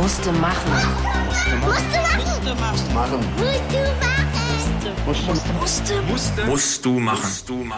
Musste machen. Musst du machen.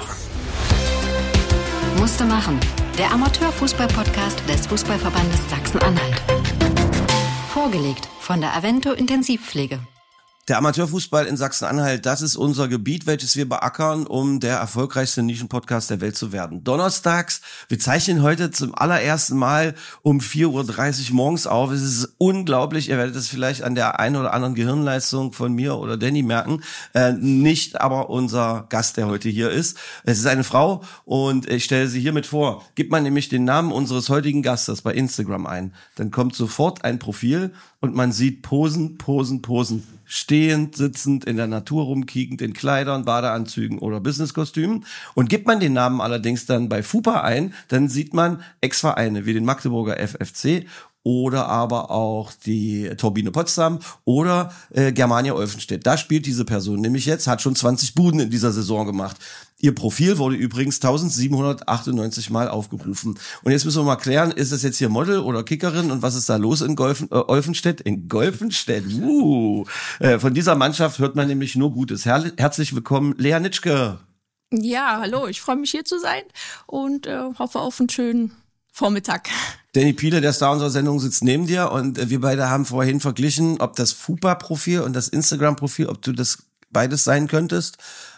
Musste machen. Der Amateurfußball-Podcast des Fußballverbandes Sachsen-Anhalt. Vorgelegt von der Avento Intensivpflege. Der Amateurfußball in Sachsen-Anhalt, das ist unser Gebiet, welches wir beackern, um der erfolgreichste Nischenpodcast der Welt zu werden. Donnerstags, wir zeichnen heute zum allerersten Mal um 4:30 Uhr morgens auf. Es ist unglaublich, ihr werdet es vielleicht an der einen oder anderen Gehirnleistung von mir oder Danny merken. Nicht aber unser Gast, der heute hier ist. Es ist eine Frau und ich stelle sie hiermit vor. Gibt man nämlich den Namen unseres heutigen Gastes bei Instagram ein, dann kommt sofort ein Profil und man sieht Posen. Stehend, sitzend, in der Natur rumkiekend, in Kleidern, Badeanzügen oder Businesskostümen. Und gibt man den Namen allerdings dann bei FUPA ein, dann sieht man Ex-Vereine wie den Magdeburger FFC oder aber auch die Turbine Potsdam oder Germania Olfenstedt. Da spielt diese Person nämlich jetzt, hat schon 20 Buden in dieser Saison gemacht. Ihr Profil wurde übrigens 1798 Mal aufgerufen. Und jetzt müssen wir mal klären, ist das jetzt hier Model oder Kickerin und was ist da los in Olfenstedt? In Golfenstedt. Von dieser Mannschaft hört man nämlich nur Gutes. Herzlich willkommen, Lea Nitschke. Ja, hallo, ich freue mich hier zu sein und hoffe auf einen schönen Vormittag. Danny Piele, der Star unserer Sendung, sitzt neben dir und wir beide haben vorhin verglichen, ob das FUPA-Profil und das Instagram-Profil, ob du das beides sein könntest.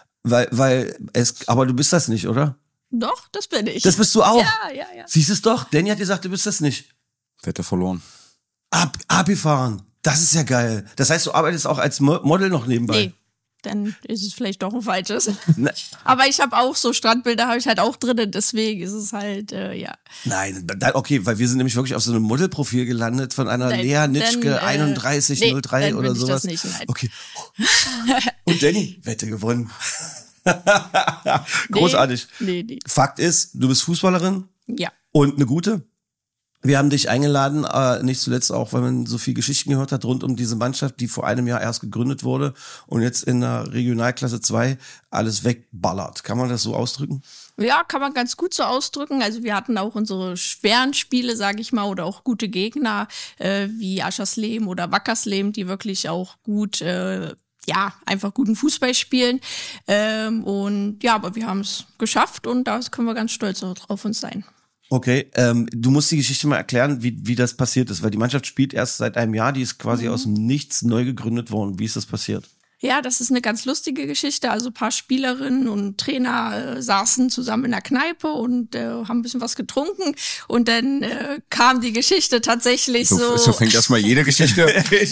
Aber du bist das nicht, oder? Doch, das bin ich. Das bist du auch? Ja. Siehst du es doch? Danny hat gesagt, du bist das nicht. Wette verloren. AB-Fahren. Das ist ja geil. Das heißt, du arbeitest auch als Model noch nebenbei? Nee, dann ist es vielleicht doch ein falsches. Aber ich habe auch so Strandbilder, habe ich halt auch drin, deswegen ist es halt, ja. Nein, okay, weil wir sind nämlich wirklich auf so einem Modelprofil gelandet von einer Lea Nitschke 3103 oder sowas. Ich das nicht, nein. Okay. Und Danny, Wette gewonnen. Großartig. Nee. Fakt ist, du bist Fußballerin. Ja. Und eine gute. Wir haben dich eingeladen, nicht zuletzt auch, weil man so viel Geschichten gehört hat rund um diese Mannschaft, die vor einem Jahr erst gegründet wurde und jetzt in der Regionalklasse 2 alles wegballert. Kann man das so ausdrücken? Ja, kann man ganz gut so ausdrücken. Also wir hatten auch unsere schweren Spiele, sage ich mal, oder auch gute Gegner wie Aschersleben oder Wackersleben, die wirklich auch gut einfach guten Fußball spielen. Und ja, aber wir haben es geschafft und da können wir ganz stolz auf uns sein. Okay, du musst die Geschichte mal erklären, wie das passiert ist, weil die Mannschaft spielt erst seit einem Jahr, die ist quasi aus dem Nichts neu gegründet worden. Wie ist das passiert? Ja, das ist eine ganz lustige Geschichte. Also ein paar Spielerinnen und Trainer saßen zusammen in der Kneipe und haben ein bisschen was getrunken und dann kam die Geschichte tatsächlich so. So fängt erstmal jede Geschichte.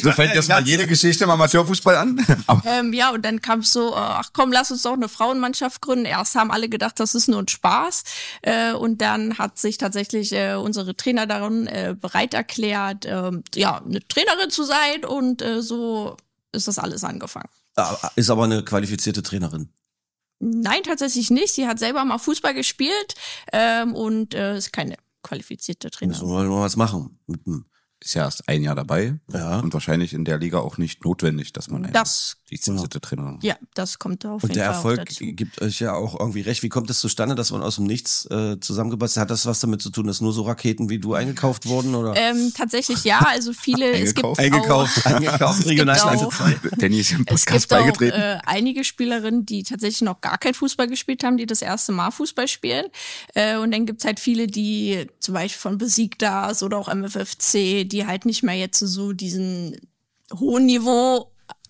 Im Amateurfußball an. Ja, und dann kam es so, ach komm, lass uns doch eine Frauenmannschaft gründen. Erst haben alle gedacht, das ist nur ein Spaß. Und dann hat sich tatsächlich unsere Trainer darin bereit erklärt, eine Trainerin zu sein und so ist das alles angefangen. Ist aber eine qualifizierte Trainerin. Nein, tatsächlich nicht. Sie hat selber mal Fußball gespielt und ist keine qualifizierte Trainerin. Müssen wir mal was machen. Ist ja erst ein Jahr dabei. Ja. Und wahrscheinlich in der Liga auch nicht notwendig, dass man die lizenzierte Trainerin. Ja, das kommt auf jeden Fall dazu. Und der Erfolg gibt euch ja auch irgendwie recht. Wie kommt es zustande, dass man aus dem Nichts zusammengebastelt hat? Hat das was damit zu tun, dass nur so Raketen wie du eingekauft wurden? Oder? Tatsächlich ja, also viele. Eingekauft. Regionalklasse 2. Danny ist im Podcast beigetreten. Es gibt auch einige Spielerinnen, die tatsächlich noch gar kein Fußball gespielt haben, die das erste Mal Fußball spielen. Und dann gibt's halt viele, die zum Beispiel von Besiktas oder auch MFFC, die halt nicht mehr jetzt so diesen hohen Niveau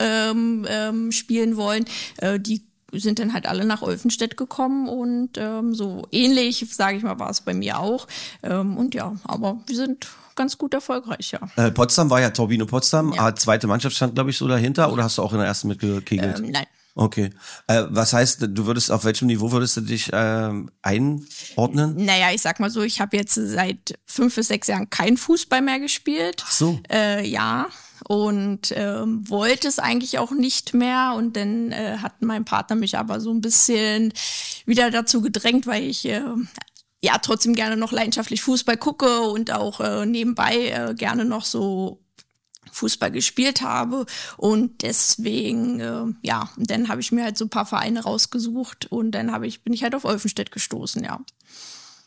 spielen wollen, die sind dann halt alle nach Olfenstedt gekommen und so ähnlich, sage ich mal, war es bei mir auch. Und ja, aber wir sind ganz gut erfolgreich, ja. Potsdam war ja Turbine Potsdam, ja. Zweite Mannschaft stand, glaube ich, so dahinter, oder hast du auch in der ersten mitgekegelt? Nein. Okay. Was heißt, auf welchem Niveau würdest du dich einordnen? Naja, ich sag mal so, ich habe jetzt seit 5 bis 6 Jahren kein Fußball mehr gespielt. Ach so. Ja. Und wollte es eigentlich auch nicht mehr. Und dann hat mein Partner mich aber so ein bisschen wieder dazu gedrängt, weil ich trotzdem gerne noch leidenschaftlich Fußball gucke und auch nebenbei gerne noch so Fußball gespielt habe und deswegen, und dann habe ich mir halt so ein paar Vereine rausgesucht und dann bin ich halt auf Olfenstedt gestoßen, ja.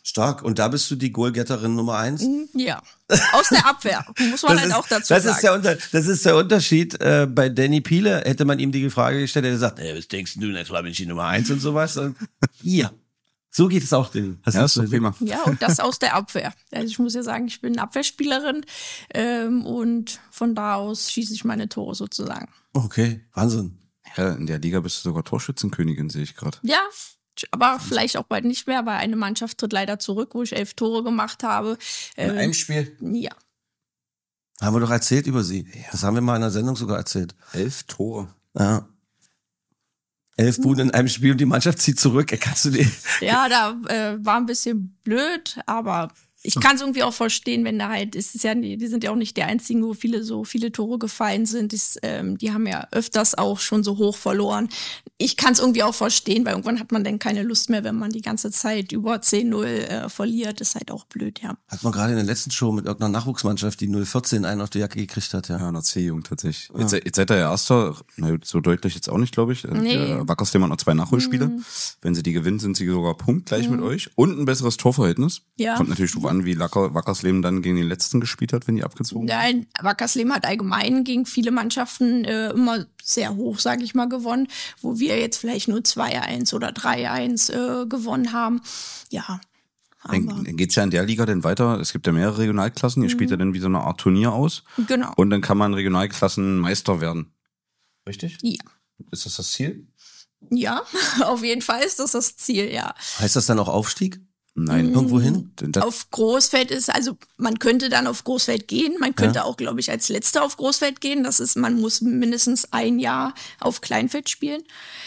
Stark. Und da bist du die Goalgetterin Nummer 1? Ja. Aus der Abwehr, muss man halt auch dazu sagen. Das ist der Unterschied. Bei Danny Piele hätte man ihm die Frage gestellt, er hätte gesagt, was denkst du, na klar bin ich die Nummer 1 und sowas. Und hier. So geht es auch denen. Ja, ist doch prima. Ja, und das aus der Abwehr. Also ich muss ja sagen, ich bin Abwehrspielerin und von da aus schieße ich meine Tore sozusagen. Okay, Wahnsinn. Ja, in der Liga bist du sogar Torschützenkönigin, sehe ich gerade. Ja, aber vielleicht auch bald nicht mehr, weil eine Mannschaft tritt leider zurück, wo ich 11 Tore gemacht habe. In einem Spiel? Ja. Haben wir doch erzählt über sie. Ja. Das haben wir mal in der Sendung sogar erzählt. 11 Tore. Ja. 11 Buden in einem Spiel und die Mannschaft zieht zurück. Kannst du die? Ja, da war ein bisschen blöd, aber ich kann es irgendwie auch verstehen, wenn da halt, es ist ja, die sind ja auch nicht die einzigen, wo so viele Tore gefallen sind. Die haben ja öfters auch schon so hoch verloren. Ich kann es irgendwie auch verstehen, weil irgendwann hat man dann keine Lust mehr, wenn man die ganze Zeit über 10-0 verliert. Das ist halt auch blöd, ja. Hat man gerade in der letzten Show mit irgendeiner Nachwuchsmannschaft, die 014 einen auf die Jacke gekriegt hat, ja. Ja, einer C-Jugend tatsächlich. Ja. Jetzt seid ihr ja Erster, so deutlich jetzt auch nicht, glaube ich. Nee. Wackerslehm hat noch 2 Nachholspiele. Wenn sie die gewinnen, sind sie sogar punktgleich mit euch. Und ein besseres Torverhältnis. Ja. Kommt natürlich drauf an, wie Wackersleben dann gegen den Letzten gespielt hat, wenn die abgezogen sind. Nein, Wackersleben hat allgemein gegen viele Mannschaften immer sehr hoch, sage ich mal, gewonnen, wo wir jetzt vielleicht nur 2-1 oder 3-1 gewonnen haben. Ja. Dann geht's ja in der Liga dann weiter. Es gibt ja mehrere Regionalklassen. Ihr spielt ja dann wie so eine Art Turnier aus. Genau. Und dann kann man Regionalklassenmeister werden. Richtig? Ja. Ist das Ziel? Ja, auf jeden Fall ist das Ziel, ja. Heißt das dann auch Aufstieg? Nein. Irgendwo hin? Auf Großfeld also man könnte dann auf Großfeld gehen, man könnte auch, glaube ich, als Letzter auf Großfeld gehen. Das ist, man muss mindestens ein Jahr auf Kleinfeld spielen.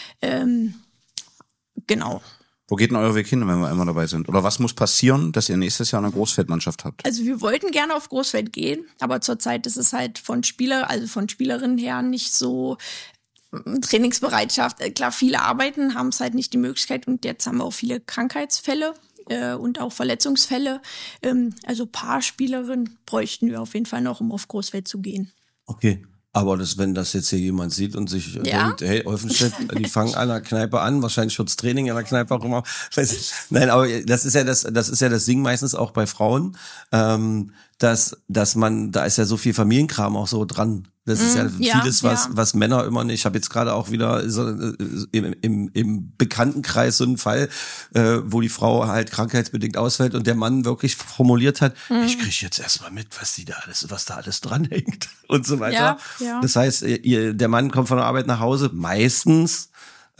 Genau. Wo geht denn euer Weg hin, wenn wir einmal dabei sind? Oder was muss passieren, dass ihr nächstes Jahr eine Großfeldmannschaft habt? Also wir wollten gerne auf Großfeld gehen, aber zurzeit ist es halt von Spielerinnen her nicht so Trainingsbereitschaft. Klar, viele arbeiten, haben es halt nicht die Möglichkeit und jetzt haben wir auch viele Krankheitsfälle und auch Verletzungsfälle. Also Paarspielerinnen bräuchten wir auf jeden Fall noch, um auf Großfeld zu gehen. Okay. Aber wenn das jetzt hier jemand sieht und sich denkt, hey, Olfenstedt, die fangen an der Kneipe an, wahrscheinlich wird's Training in der Kneipe auch immer. Nein, aber das ist ja das Ding meistens auch bei Frauen, dass man, da ist ja so viel Familienkram auch so dran. Das ist ja vieles, was Männer immer nicht. Ich habe jetzt gerade auch wieder so im Bekanntenkreis so einen Fall, wo die Frau halt krankheitsbedingt ausfällt und der Mann wirklich formuliert hat, ich kriege jetzt erstmal mit, was da alles dranhängt und so weiter. Ja, ja. Das heißt, der Mann kommt von der Arbeit nach Hause, meistens,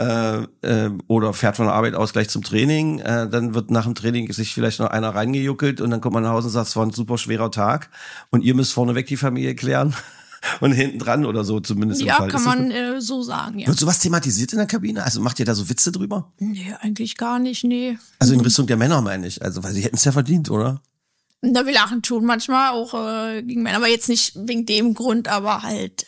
oder fährt von der Arbeit aus gleich zum Training, dann wird nach dem Training sich vielleicht noch einer reingejuckelt und dann kommt man nach Hause und sagt, es war ein super schwerer Tag und ihr müsst vorneweg die Familie klären. Und hinten dran oder so zumindest im Fall. Ja, kann man so sagen, ja. Wird sowas thematisiert in der Kabine? Also macht ihr da so Witze drüber? Nee, eigentlich gar nicht, nee. Also in Richtung der Männer meine ich. Also, weil sie hätten es ja verdient, oder? Na, wir lachen schon manchmal auch gegen Männer, aber jetzt nicht wegen dem Grund, aber halt,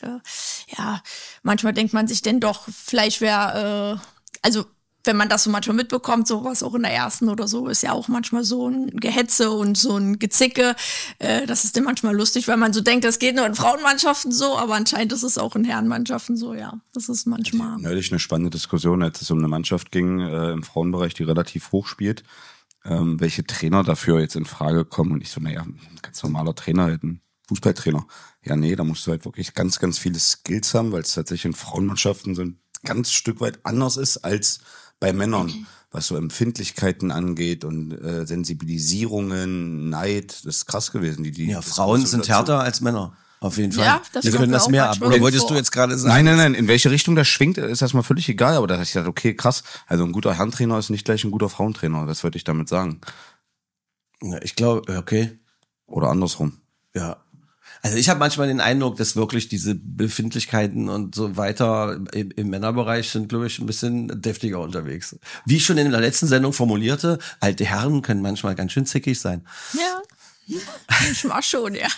manchmal denkt man sich denn doch, vielleicht wäre, wenn man das so manchmal mitbekommt, sowas auch in der ersten oder so, ist ja auch manchmal so ein Gehetze und so ein Gezicke. Das ist dann manchmal lustig, weil man so denkt, das geht nur in Frauenmannschaften so, aber anscheinend ist es auch in Herrenmannschaften so, ja. Das ist manchmal. Neulich eine spannende Diskussion, als es um eine Mannschaft ging im Frauenbereich, die relativ hoch spielt, welche Trainer dafür jetzt in Frage kommen. Und ich so, naja, ein ganz normaler Trainer, halt ein Fußballtrainer. Ja, nee, da musst du halt wirklich ganz, ganz viele Skills haben, weil es tatsächlich in Frauenmannschaften so ein ganz Stück weit anders ist als bei Männern, was so Empfindlichkeiten angeht und Sensibilisierungen, Neid, das ist krass gewesen. Ja, Frauen sind härter als Männer, auf jeden Fall. Ja, das die können das mehr ab. Oder wolltest du jetzt gerade sagen? Nein, in welche Richtung das schwingt, ist erstmal völlig egal, aber da habe ich gedacht, okay, krass, also ein guter Herrentrainer ist nicht gleich ein guter Frauentrainer, das wollte ich damit sagen. Ja, ich glaube, okay. Oder andersrum. Ja. Also ich habe manchmal den Eindruck, dass wirklich diese Befindlichkeiten und so weiter im Männerbereich sind, glaube ich, ein bisschen deftiger unterwegs. Wie ich schon in der letzten Sendung formulierte, alte Herren können manchmal ganz schön zickig sein. Ja, manchmal schon, ja.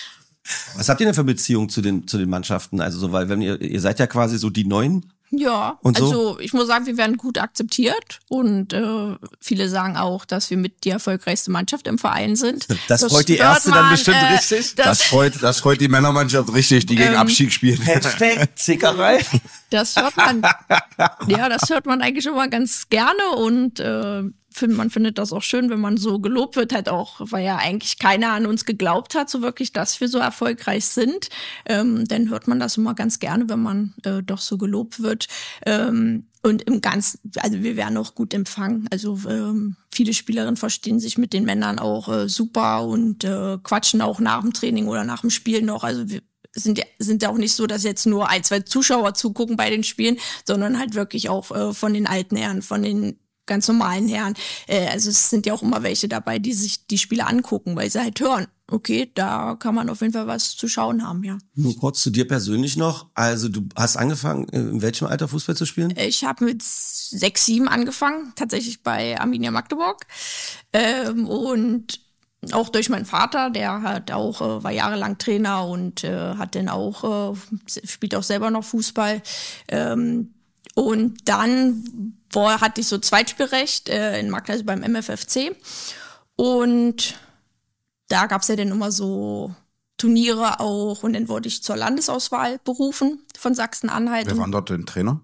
Was habt ihr denn für Beziehungen zu den Mannschaften? Also so, weil wenn ihr seid ja quasi so die Neuen. Ja, und so? Also ich muss sagen, wir werden gut akzeptiert und viele sagen auch, dass wir mit die erfolgreichste Mannschaft im Verein sind. Das freut die Erste dann bestimmt richtig. Das freut die Männermannschaft richtig, die gegen Abstieg spielt. Hashtag Zickerei. Das hört man, das hört man eigentlich immer ganz gerne und man findet das auch schön, wenn man so gelobt wird, halt auch, weil ja eigentlich keiner an uns geglaubt hat, so wirklich, dass wir so erfolgreich sind. Dann hört man das immer ganz gerne, wenn man doch so gelobt wird. Und im Ganzen, also wir werden auch gut empfangen. Also viele Spielerinnen verstehen sich mit den Männern auch super und quatschen auch nach dem Training oder nach dem Spiel noch. Also wir sind ja auch nicht so, dass jetzt nur 1, 2 Zuschauer zugucken bei den Spielen, sondern halt wirklich auch von den alten Herren, von den ganz normalen Herren. Also es sind ja auch immer welche dabei, die sich die Spiele angucken, weil sie halt hören, okay, da kann man auf jeden Fall was zu schauen haben, ja. Nur kurz zu dir persönlich noch. Also du hast angefangen, in welchem Alter Fußball zu spielen? Ich habe mit 6, 7 angefangen, tatsächlich bei Arminia Magdeburg. Und auch durch meinen Vater, der hat auch war jahrelang Trainer und hat dann auch spielt auch selber noch Fußball. Und dann hatte ich so Zweitspielrecht in Magdeburg, also beim MFFC. Und da gab's ja dann immer so Turniere auch. Und dann wurde ich zur Landesauswahl berufen von Sachsen-Anhalt. Wer war dort denn Trainer?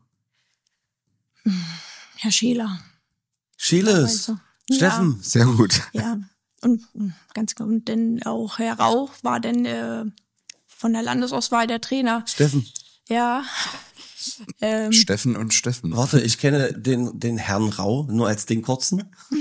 Herr Scheler. Scheles. Steffen. Ja. Sehr gut. Ja. Und ganz genau. Und dann auch Herr Rauch war dann von der Landesauswahl der Trainer. Steffen. Ja. Steffen und Steffen. Warte, ich kenne den Herrn Rau nur als den Kurzen.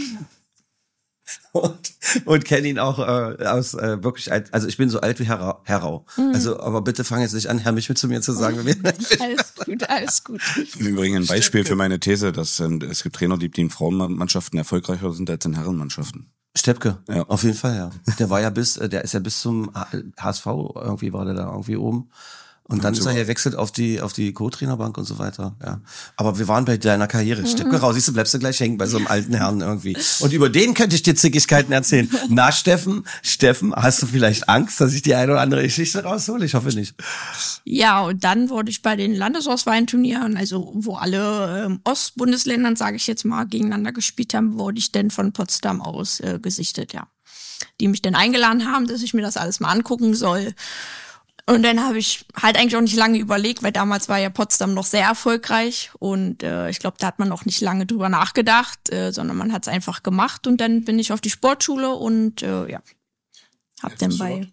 Und kenne ihn auch aus wirklich alt, also ich bin so alt wie Herr Rau. Also, aber bitte fang jetzt nicht an, Herr Michel zu mir zu sagen. Alles gut. Im Übrigen ein Beispiel für meine These, dass es gibt Trainer, die in Frauenmannschaften erfolgreicher sind als in Herrenmannschaften. Steppke, Ja. Auf jeden Fall, ja. Der ist ja bis zum HSV, irgendwie war der da irgendwie oben. Und dann ist er gewechselt auf die Co-Trainerbank und so weiter, ja. Aber wir waren bei deiner Karriere. Steppke raus, siehst du, bleibst du gleich hängen bei so einem alten Herrn irgendwie. Und über den könnte ich dir Zickigkeiten erzählen. Na, Steffen, hast du vielleicht Angst, dass ich die eine oder andere Geschichte raushole? Ich hoffe nicht. Ja, und dann wurde ich bei den Landesauswahlturnieren, also wo alle Ostbundesländern, sage ich jetzt mal, gegeneinander gespielt haben, wurde ich dann von Potsdam aus gesichtet, ja. Die mich dann eingeladen haben, dass ich mir das alles mal angucken soll. Und dann habe ich halt eigentlich auch nicht lange überlegt, weil damals war ja Potsdam noch sehr erfolgreich und ich glaube, da hat man noch nicht lange drüber nachgedacht, sondern man hat es einfach gemacht und dann bin ich auf die Sportschule und habe dann bei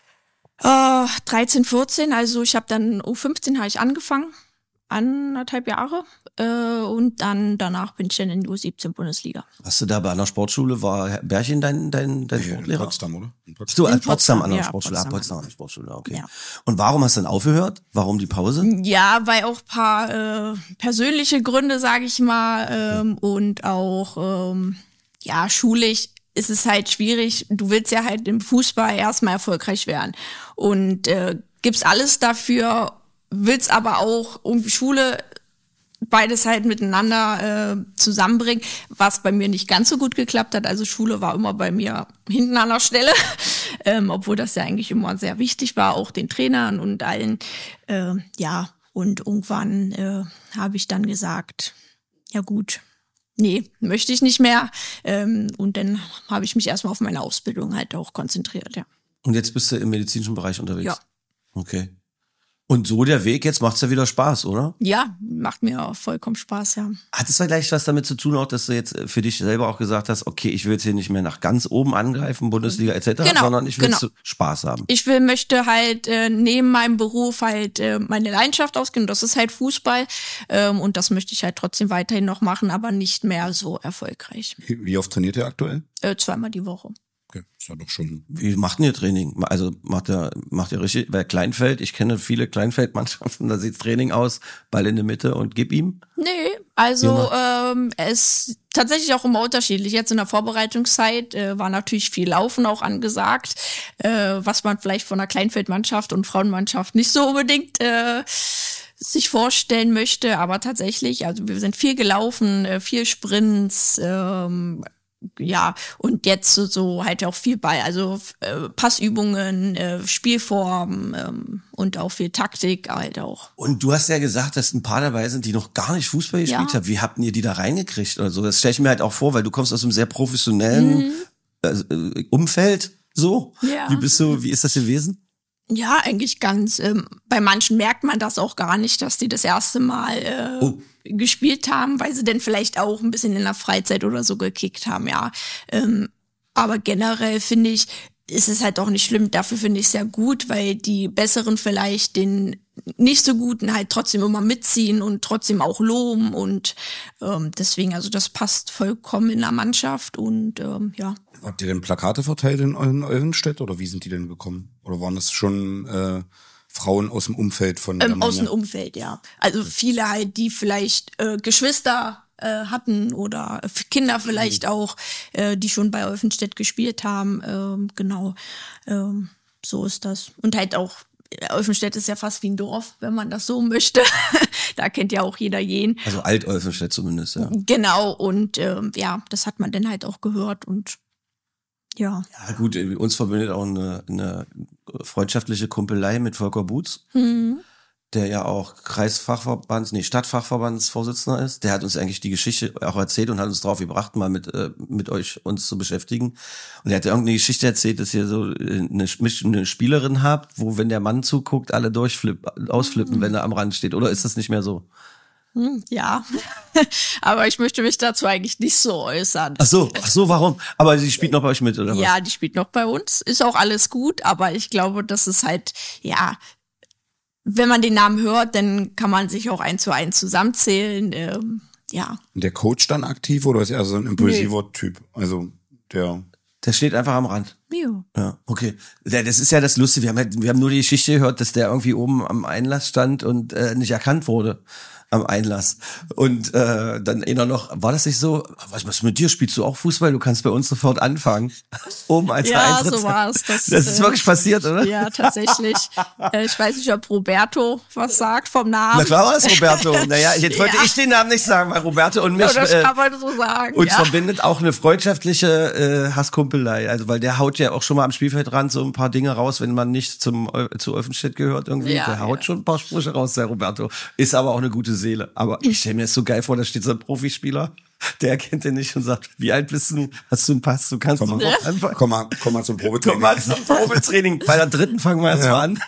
13, 14, also ich habe dann U15 habe ich angefangen, 1,5 Jahre und dann danach bin ich dann in die U17-Bundesliga. Hast du da bei einer Sportschule, war Herr Bärchen dein Sportlehrer? Potsdam, oder? Du an Potsdam an der ja, Sportschule, Potsdam an der Sportschule, okay. Ja. Und warum hast du dann aufgehört? Warum die Pause? Ja, weil auch paar persönliche Gründe, sage ich mal, und auch schulisch ist es halt schwierig. Du willst ja halt im Fußball erstmal erfolgreich werden und gibst alles dafür, willst aber auch irgendwie Schule beides halt miteinander zusammenbringen, was bei mir nicht ganz so gut geklappt hat. Also Schule war immer bei mir hinten an der Stelle, obwohl das ja eigentlich immer sehr wichtig war, auch den Trainern und allen. Und irgendwann habe ich dann gesagt, ja gut, nee, möchte ich nicht mehr. Und dann habe ich mich erstmal auf meine Ausbildung halt auch konzentriert, ja. Und jetzt bist du im medizinischen Bereich unterwegs? Ja. Okay. Und so der Weg, jetzt macht's ja wieder Spaß, oder? Ja, macht mir auch vollkommen Spaß, ja. Hat es vielleicht was damit zu tun, auch, dass du jetzt für dich selber auch gesagt hast, okay, ich will jetzt hier nicht mehr nach ganz oben angreifen, Bundesliga etc., sondern ich will Spaß haben. Möchte halt neben meinem Beruf halt meine Leidenschaft ausgehen, das ist halt Fußball und das möchte ich halt trotzdem weiterhin noch machen, aber nicht mehr so erfolgreich. Wie oft trainiert ihr aktuell? 2-mal die Woche. Okay, ist ja doch schon. Wie macht denn ihr Training? Also macht ihr richtig, weil Kleinfeld, ich kenne viele Kleinfeldmannschaften, da sieht's Training aus, Ball in der Mitte und gib ihm? Nee, also es ist tatsächlich auch immer unterschiedlich. Jetzt in der Vorbereitungszeit war natürlich viel Laufen auch angesagt, was man vielleicht von einer Kleinfeldmannschaft und Frauenmannschaft nicht so unbedingt sich vorstellen möchte, aber tatsächlich, also wir sind viel gelaufen, viel Sprints, ja, und jetzt so halt auch viel bei, also Passübungen, Spielformen und auch viel Taktik halt auch. Und du hast ja gesagt, dass ein paar dabei sind, die noch gar nicht Fußball gespielt haben. Wie habt ihr die da reingekriegt oder so? Das stelle ich mir halt auch vor, weil du kommst aus einem sehr professionellen Umfeld, so. Ja. Wie ist das gewesen? Ja, eigentlich ganz. Bei manchen merkt man das auch gar nicht, dass die das erste Mal gespielt haben, weil sie dann vielleicht auch ein bisschen in der Freizeit oder so gekickt haben, ja. Aber generell finde ich, ist es halt auch nicht schlimm. Dafür finde ich es sehr gut, weil die Besseren vielleicht den nicht so Guten halt trotzdem immer mitziehen und trotzdem auch loben und deswegen, also das passt vollkommen in der Mannschaft und ja. Habt ihr denn Plakate verteilt in Olvenstedt oder wie sind die denn gekommen? Oder waren das schon Frauen aus dem Umfeld von der aus dem Umfeld, ja. Also viele halt, die vielleicht Geschwister hatten oder Kinder vielleicht auch, die schon bei Olvenstedt gespielt haben. Genau, so ist das. Und halt auch, Olvenstedt ist ja fast wie ein Dorf, wenn man das so möchte. Da kennt ja auch jeder jeden. Also Alt-Olvenstedt zumindest, ja. Genau, und ja, das hat man dann halt auch gehört und ja. Ja gut, uns verbindet auch eine freundschaftliche Kumpelei mit Volker Butz, der ja auch Stadtfachverbandsvorsitzender ist. Der hat uns eigentlich die Geschichte auch erzählt und hat uns drauf gebracht, mal mit euch uns zu beschäftigen. Und er hat irgendeine Geschichte erzählt, dass ihr so eine Spielerin habt, wo, wenn der Mann zuguckt, alle ausflippen, wenn er am Rand steht. Oder ist das nicht mehr so? Ja, aber ich möchte mich dazu eigentlich nicht so äußern. Ach so, warum? Aber sie spielt noch bei euch mit, oder was? Ja, die spielt noch bei uns. Ist auch alles gut, aber ich glaube, das ist halt, ja, wenn man den Namen hört, dann kann man sich auch 1 zu 1 zusammenzählen, ja. Und der Coach dann aktiv oder ist er so ein impulsiver Typ? Also der steht einfach am Rand. Jo. Ja, okay. Das ist ja das Lustige. Wir haben nur die Geschichte gehört, dass der irgendwie oben am Einlass stand und nicht erkannt wurde am Einlass. Und dann einer noch, war das nicht so, was ist mit dir? Spielst du auch Fußball? Du kannst bei uns sofort anfangen. Oben als Ja, Eintritt. so war's. Das ist wirklich passiert, oder? Ja, tatsächlich. Ich weiß nicht, ob Roberto was sagt vom Namen. Na klar war es Roberto. Naja, jetzt wollte ich den Namen nicht sagen, weil Roberto und mich Ja, das kann man so sagen. uns ja. verbindet auch eine freundschaftliche Hasskumpelei. Also weil der haut ja auch schon mal am Spielfeldrand so ein paar Dinge raus, wenn man nicht zu Olvenstedt gehört irgendwie. Ja, Der haut schon ein paar Sprüche raus, der Roberto. Ist aber auch eine gute Seele. Aber ich stelle mir das so geil vor, da steht so ein Profispieler, der kennt den nicht und sagt, wie alt bist du? Hast du einen Pass? Du kannst komm mal zum Probetraining. Komm mal zum Probetraining. Bei der dritten fangen wir jetzt mal an.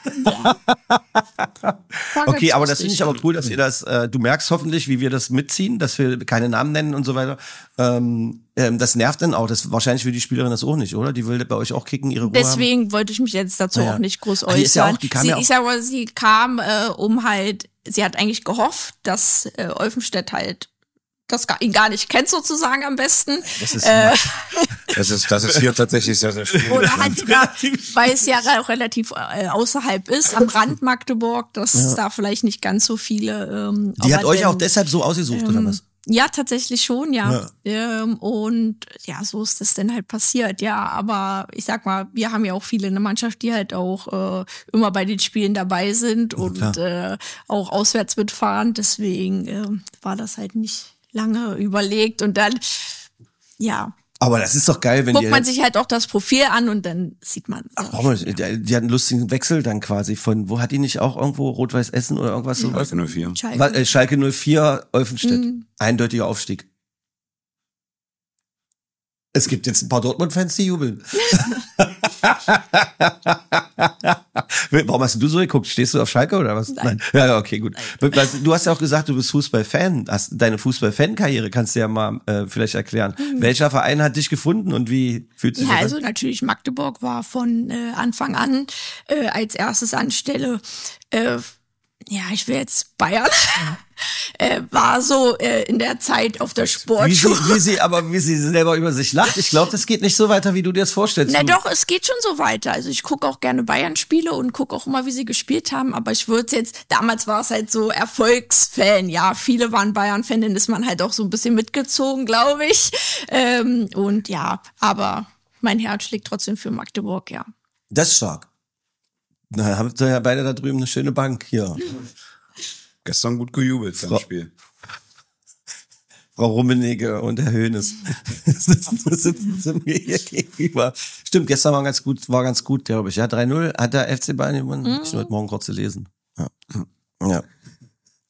Okay, aber das finde ich aber cool, dass ihr das, du merkst hoffentlich, wie wir das mitziehen, dass wir keine Namen nennen und so weiter. Das nervt dann auch. Das wahrscheinlich will die Spielerin das auch nicht, oder? Die will bei euch auch kicken, ihre Ruhe Deswegen haben. wollte ich mich jetzt dazu auch nicht groß äußern. Die ist ja auch, die kam ja auch. Ich sag mal, sie kam, um halt, sie hat eigentlich gehofft, dass Olvenstedt halt ihn gar nicht kennt sozusagen am besten. Das ist hier tatsächlich sehr, sehr schwierig. Oder halt, weil es ja auch relativ außerhalb ist, am Rand Magdeburg, dass da vielleicht nicht ganz so viele. Die hat euch auch deshalb so ausgesucht, oder was? Ja, tatsächlich schon, ja. Und ja, so ist das dann halt passiert, ja. Aber ich sag mal, wir haben ja auch viele in der Mannschaft, die halt auch immer bei den Spielen dabei sind und auch auswärts mitfahren. Deswegen war das halt nicht lange überlegt und dann, ja. Aber das ist doch geil, wenn guckt man sich halt auch das Profil an und dann sieht man. Die hat einen lustigen Wechsel dann quasi von, wo hat die nicht auch irgendwo Rot-Weiß Essen oder irgendwas so? Schalke 04. Schalke 04, Olvenstedt. Eindeutiger Aufstieg. Es gibt jetzt ein paar Dortmund-Fans, die jubeln. Warum hast du so geguckt? Stehst du auf Schalke oder was? Nein. Ja, okay, gut. Du hast ja auch gesagt, du bist Fußballfan. Deine Fußball-Fan-Karriere kannst du ja mal vielleicht erklären. Welcher Verein hat dich gefunden und wie fühlt sich das an? Also natürlich Magdeburg war von Anfang an als erstes anstelle. Ja, ich will jetzt Bayern. War so in der Zeit auf der Sportschule. Wie sie selber über sich lacht. Ich glaube, das geht nicht so weiter, wie du dir das vorstellst. Na doch, es geht schon so weiter. Also ich gucke auch gerne Bayern-Spiele und gucke auch immer, wie sie gespielt haben. Aber ich würde jetzt, damals war es halt so Erfolgsfan. Ja, viele waren Bayern-Fan, dann ist man halt auch so ein bisschen mitgezogen, glaube ich. Und ja, aber mein Herz schlägt trotzdem für Magdeburg, ja. Das ist stark. Na, habt ihr ja beide da drüben eine schöne Bank hier. Gestern gut gejubelt beim Spiel. Frau Rummenigge und Herr Hoeneß sitzen mir hier gegenüber. Stimmt, gestern war ganz gut, glaube ich. Ja, 3-0 hat der FC Bayern gewonnen. Ich will heute Morgen kurz lesen. Ja.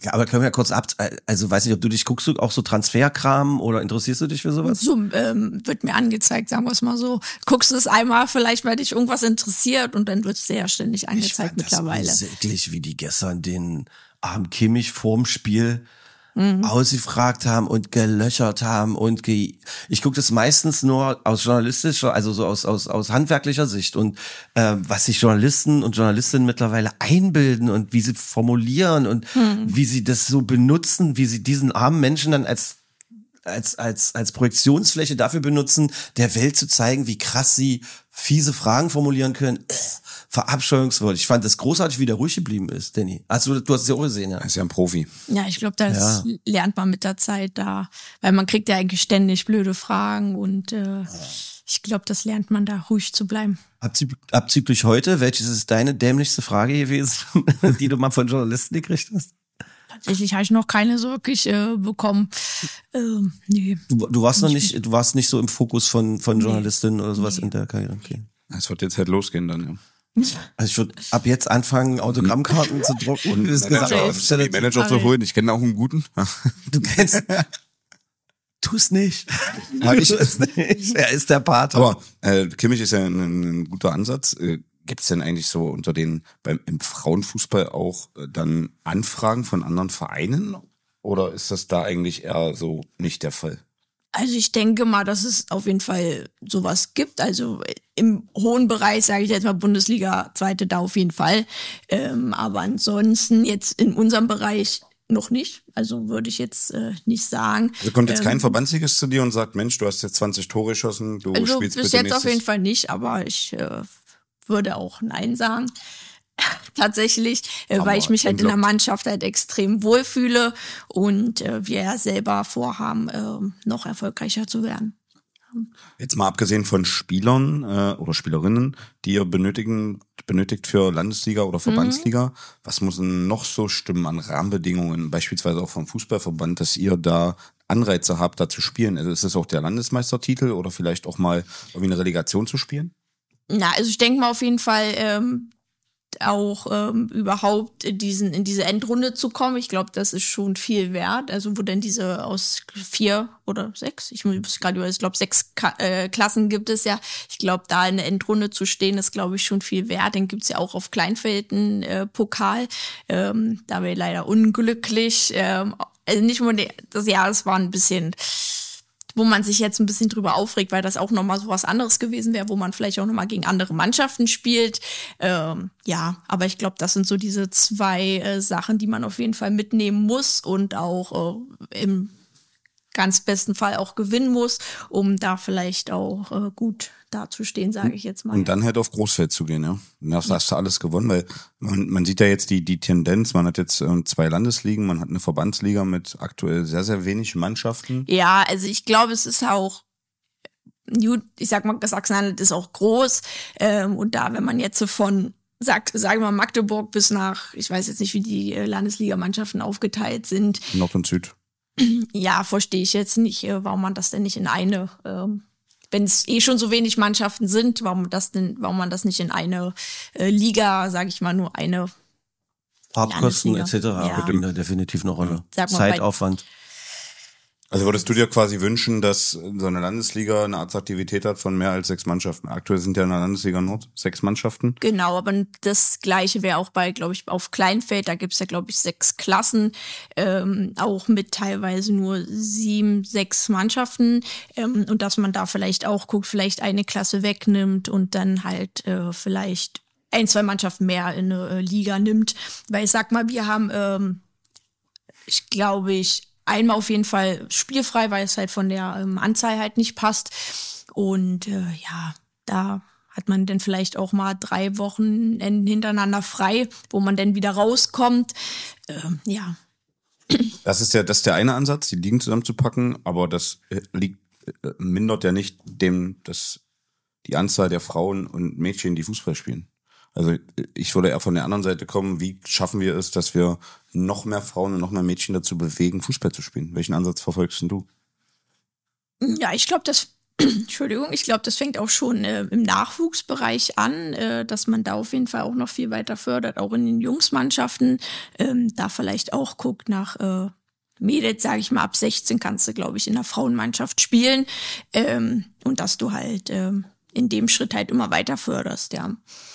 Aber können wir ja kurz also weiß nicht, ob guckst du auch so Transferkram oder interessierst du dich für sowas? So wird mir angezeigt, sagen wir es mal so. Guckst du es einmal vielleicht, weil dich irgendwas interessiert und dann wird es dir ja ständig angezeigt mittlerweile. Das ist unsäglich, wie die gestern den armen Kimmich vorm Spiel ausgefragt haben und gelöchert haben und ich gucke das meistens nur aus journalistischer, also so aus handwerklicher Sicht und was sich Journalisten und Journalistinnen mittlerweile einbilden und wie sie formulieren und wie sie das so benutzen, wie sie diesen armen Menschen dann als Projektionsfläche dafür benutzen, der Welt zu zeigen, wie krass sie fiese Fragen formulieren können. Verabscheuungswürdig. Ich fand das großartig, wie der ruhig geblieben ist, Danny. Also du hast es ja auch gesehen, ja. Er ist ja ein Profi. Ja, ich glaube, das lernt man mit der Zeit da, weil man kriegt ja eigentlich ständig blöde Fragen und ich glaube, das lernt man da, ruhig zu bleiben. Abzüglich heute, welches ist deine dämlichste Frage gewesen, die du mal von Journalisten gekriegt hast? Tatsächlich habe ich noch keine so wirklich bekommen. Nee. Du warst nicht so im Fokus von Journalistinnen oder sowas in der Karriere. Okay. Es wird jetzt halt losgehen dann, ja. Also ich würde ab jetzt anfangen, Autogrammkarten zu drucken und die Manager zu holen. Ich kenne auch einen guten. Du kennst. Tu's nicht. Ich es nicht. Er ist der Pater. Aber Kimmich ist ja ein guter Ansatz. Gibt's denn eigentlich so unter im Frauenfußball auch dann Anfragen von anderen Vereinen? Oder ist das da eigentlich eher so nicht der Fall? Also ich denke mal, dass es auf jeden Fall sowas gibt. Also im hohen Bereich, sage ich jetzt mal Bundesliga, zweite da auf jeden Fall. Aber ansonsten jetzt in unserem Bereich noch nicht. Also würde ich jetzt nicht sagen. Also kommt jetzt kein Verbandsligist zu dir und sagt, Mensch, du hast jetzt 20 Tore geschossen, du also spielst bis bitte jetzt nächstes. auf jeden Fall nicht, aber ich würde auch Nein sagen. Tatsächlich, weil ich mich halt in der Mannschaft halt extrem wohlfühle und wir ja selber vorhaben, noch erfolgreicher zu werden. Jetzt mal abgesehen von Spielern oder Spielerinnen, die ihr benötigt für Landesliga oder Verbandsliga, was muss denn noch so stimmen an Rahmenbedingungen, beispielsweise auch vom Fußballverband, dass ihr da Anreize habt, da zu spielen? Also ist es auch der Landesmeistertitel oder vielleicht auch mal irgendwie eine Relegation zu spielen? Na, also ich denke mal auf jeden Fall auch überhaupt in diese Endrunde zu kommen. Ich glaube, das ist schon viel wert. Also wo denn diese aus 4 oder 6, ich glaube 6 Klassen gibt es ja. Ich glaube, da in der Endrunde zu stehen, ist glaube ich schon viel wert. Dann gibt's ja auch auf Kleinfelden Pokal. Da wäre leider unglücklich. Also nicht nur das Jahr, es war ein bisschen, wo man sich jetzt ein bisschen drüber aufregt, weil das auch nochmal so was anderes gewesen wäre, wo man vielleicht auch nochmal gegen andere Mannschaften spielt. Ja, aber ich glaube, das sind so diese 2 Sachen, die man auf jeden Fall mitnehmen muss und auch im ganz besten Fall auch gewinnen muss, um da vielleicht auch gut dazustehen, sage ich jetzt mal. Und dann halt auf Großfeld zu gehen, ja. Und das hast du alles gewonnen, weil man sieht ja jetzt die Tendenz, man hat jetzt 2 Landesligen, man hat eine Verbandsliga mit aktuell sehr, sehr wenig Mannschaften. Ja, also ich glaube, es ist auch gut, ich sag mal, Sachsen-Anhalt ist auch groß und da, wenn man jetzt sagen wir mal Magdeburg bis nach, ich weiß jetzt nicht, wie die Landesligamannschaften aufgeteilt sind. Nord und Süd. Ja, verstehe ich jetzt nicht, warum man das denn nicht in eine, wenn es schon so wenig Mannschaften sind, warum man das nicht in eine Liga, sage ich mal, nur eine Fahrtkosten etc. Ja. Spielen definitiv eine Rolle. Sag mal, Zeitaufwand. Also würdest du dir quasi wünschen, dass so eine Landesliga eine Attraktivität hat von mehr als 6 Mannschaften? Aktuell sind ja in der Landesliga Nord 6 Mannschaften. Genau, aber das Gleiche wäre auch bei, glaube ich, auf Kleinfeld. Da gibt's ja, glaube ich, 6 Klassen, auch mit teilweise nur 7, 6 Mannschaften. Und dass man da vielleicht auch guckt, vielleicht eine Klasse wegnimmt und dann halt vielleicht 1, 2 Mannschaften mehr in eine Liga nimmt. Weil ich sag mal, wir haben, einmal auf jeden Fall spielfrei, weil es halt von der Anzahl halt nicht passt. Und ja, da hat man dann vielleicht auch mal 3 Wochenenden hintereinander frei, wo man dann wieder rauskommt. Ja. Das ist der eine Ansatz, die Ligen zusammenzupacken, aber das mindert ja nicht die Anzahl der Frauen und Mädchen, die Fußball spielen. Also ich würde eher von der anderen Seite kommen, wie schaffen wir es, dass wir noch mehr Frauen und noch mehr Mädchen dazu bewegen, Fußball zu spielen? Welchen Ansatz verfolgst denn du? Ja, ich glaube, das Entschuldigung, ich glaube, das fängt auch schon im Nachwuchsbereich an, dass man da auf jeden Fall auch noch viel weiter fördert, auch in den Jungsmannschaften, da vielleicht auch guckt nach Mädels, sage ich mal, ab 16 kannst du, glaube ich, in der Frauenmannschaft spielen und dass du halt in dem Schritt halt immer weiter förderst, ja.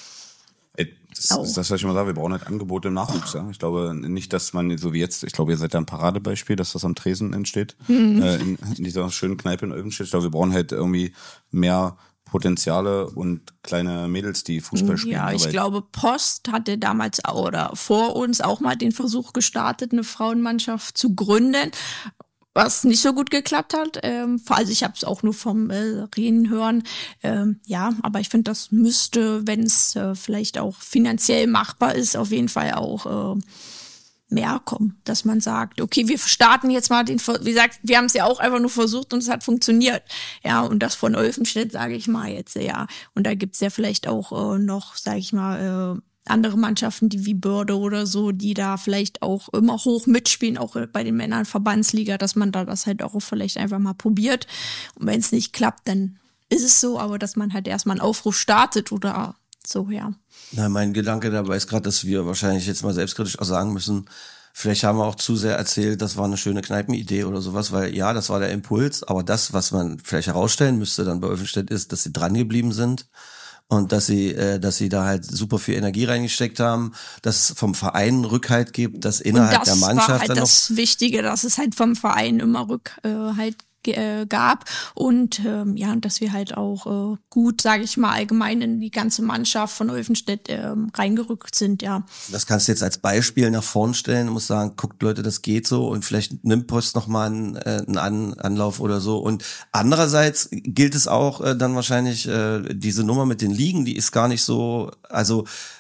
Das ist das, was ich immer sage, wir brauchen halt Angebote im Nachwuchs. Ja? Ich glaube nicht, dass man so wie jetzt, ich glaube, ihr seid da ein Paradebeispiel, dass das am Tresen entsteht, in dieser schönen Kneipe in Olvenstedt. Ich glaube, wir brauchen halt irgendwie mehr Potenziale und kleine Mädels, die Fußball spielen. Ja, ich glaube, Post hatte damals oder vor uns auch mal den Versuch gestartet, eine Frauenmannschaft zu gründen, was nicht so gut geklappt hat. Also ich habe es auch nur vom Reden hören. Ja, aber ich finde, das müsste, wenn es vielleicht auch finanziell machbar ist, auf jeden Fall auch mehr kommen, dass man sagt, okay, wir starten jetzt mal wie gesagt, wir haben es ja auch einfach nur versucht und es hat funktioniert. Ja, und das von Olvenstedt, sage ich mal jetzt, ja. Und da gibt's ja vielleicht auch noch, sage ich mal, andere Mannschaften, die wie Börde oder so, die da vielleicht auch immer hoch mitspielen, auch bei den Männern Verbandsliga, dass man da das halt auch vielleicht einfach mal probiert. Und wenn es nicht klappt, dann ist es so, aber dass man halt erstmal einen Aufruf startet oder so, ja. Na, mein Gedanke dabei ist gerade, dass wir wahrscheinlich jetzt mal selbstkritisch auch sagen müssen, vielleicht haben wir auch zu sehr erzählt, das war eine schöne Kneipenidee oder sowas, weil ja, das war der Impuls, aber das, was man vielleicht herausstellen müsste dann bei Olvenstedt ist, dass sie dran geblieben sind. Und dass sie da halt super viel Energie reingesteckt haben, dass es vom Verein Rückhalt gibt, dass innerhalb der Mannschaft das war halt dann noch das Wichtige, dass es halt vom Verein immer Rückhalt gab und ja, und dass wir halt auch gut, sage ich mal, allgemein in die ganze Mannschaft von Olvenstedt reingerückt sind, ja. Das kannst du jetzt als Beispiel nach vorn stellen. Du musst sagen, guckt Leute, das geht so und vielleicht nimmt Post nochmal einen Anlauf oder so. Und andererseits gilt es auch dann wahrscheinlich, diese Nummer mit den Ligen, die ist gar nicht so, also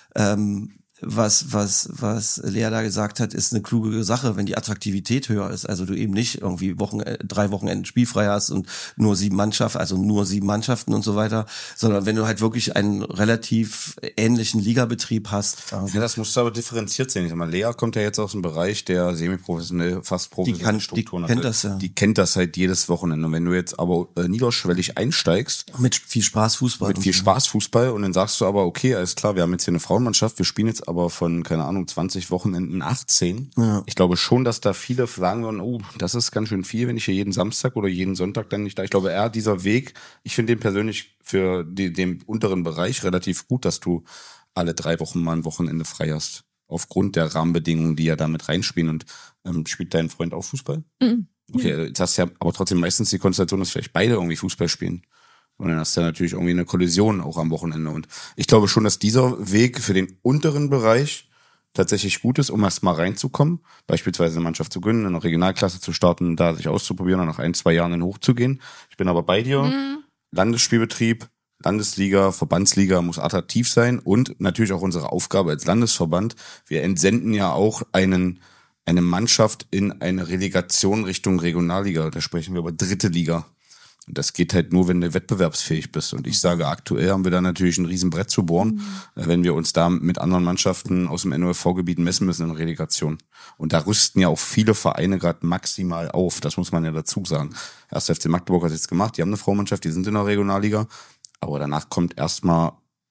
was Lea da gesagt hat, ist eine kluge Sache, wenn die Attraktivität höher ist. Also du eben nicht irgendwie 3 Wochenenden spielfrei hast und nur 7 Mannschaften und so weiter, sondern wenn du halt wirklich einen relativ ähnlichen Ligabetrieb hast. Ja, das musst du aber differenziert sehen. Ich sag mal, Lea kommt ja jetzt aus dem Bereich, der semi-professionell, fast professionelle Strukturen hat. Die kennt das ja. Die kennt das halt jedes Wochenende. Und wenn du jetzt aber niederschwellig einsteigst. Mit viel Spaß Fußball. Und dann sagst du aber, okay, alles klar, wir haben jetzt hier eine Frauenmannschaft, wir spielen jetzt aber von, keine Ahnung, 20 Wochenenden 18. Ja. Ich glaube schon, dass da viele sagen würden, oh, das ist ganz schön viel, wenn ich hier jeden Samstag oder jeden Sonntag dann nicht da. Ich glaube eher dieser Weg, ich finde den persönlich für den unteren Bereich relativ gut, dass du alle 3 Wochen mal ein Wochenende frei hast. Aufgrund der Rahmenbedingungen, die ja damit reinspielen. Und spielt dein Freund auch Fußball? Mhm. Okay, jetzt hast du ja aber trotzdem meistens die Konstellation, dass vielleicht beide irgendwie Fußball spielen. Und dann hast du ja natürlich irgendwie eine Kollision auch am Wochenende. Und ich glaube schon, dass dieser Weg für den unteren Bereich tatsächlich gut ist, um erst mal reinzukommen. Beispielsweise eine Mannschaft zu gründen, eine Regionalklasse zu starten, da sich auszuprobieren und nach 1-2 Jahren dann hochzugehen. Ich bin aber bei dir. Mhm. Landesspielbetrieb, Landesliga, Verbandsliga muss attraktiv sein und natürlich auch unsere Aufgabe als Landesverband. Wir entsenden ja auch eine Mannschaft in eine Relegation Richtung Regionalliga. Da sprechen wir über 3. Liga. Und das geht halt nur, wenn du wettbewerbsfähig bist. Und ich sage, aktuell haben wir da natürlich ein Riesenbrett zu bohren, wenn wir uns da mit anderen Mannschaften aus dem NOFV-Gebiet messen müssen in der Relegation. Und da rüsten ja auch viele Vereine gerade maximal auf. Das muss man ja dazu sagen. 1. FC Magdeburg hat es jetzt gemacht. Die haben eine Frauenmannschaft, die sind in der Regionalliga. Aber danach kommt erstmal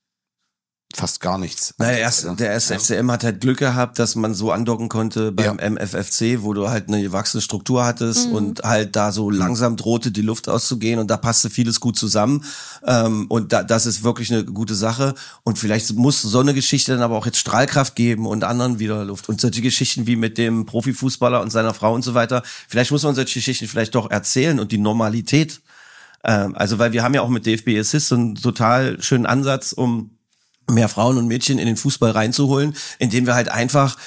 fast gar nichts. Naja, der erste FCM hat halt Glück gehabt, dass man so andocken konnte beim MFFC, wo du halt eine gewachsene Struktur hattest und halt da so langsam drohte die Luft auszugehen und da passte vieles gut zusammen und das ist wirklich eine gute Sache und vielleicht muss so eine Geschichte dann aber auch jetzt Strahlkraft geben und anderen wieder Luft und solche Geschichten wie mit dem Profifußballer und seiner Frau und so weiter, vielleicht muss man solche Geschichten vielleicht doch erzählen und die Normalität, also weil wir haben ja auch mit DFB Assist so einen total schönen Ansatz, um mehr Frauen und Mädchen in den Fußball reinzuholen, indem wir halt einfach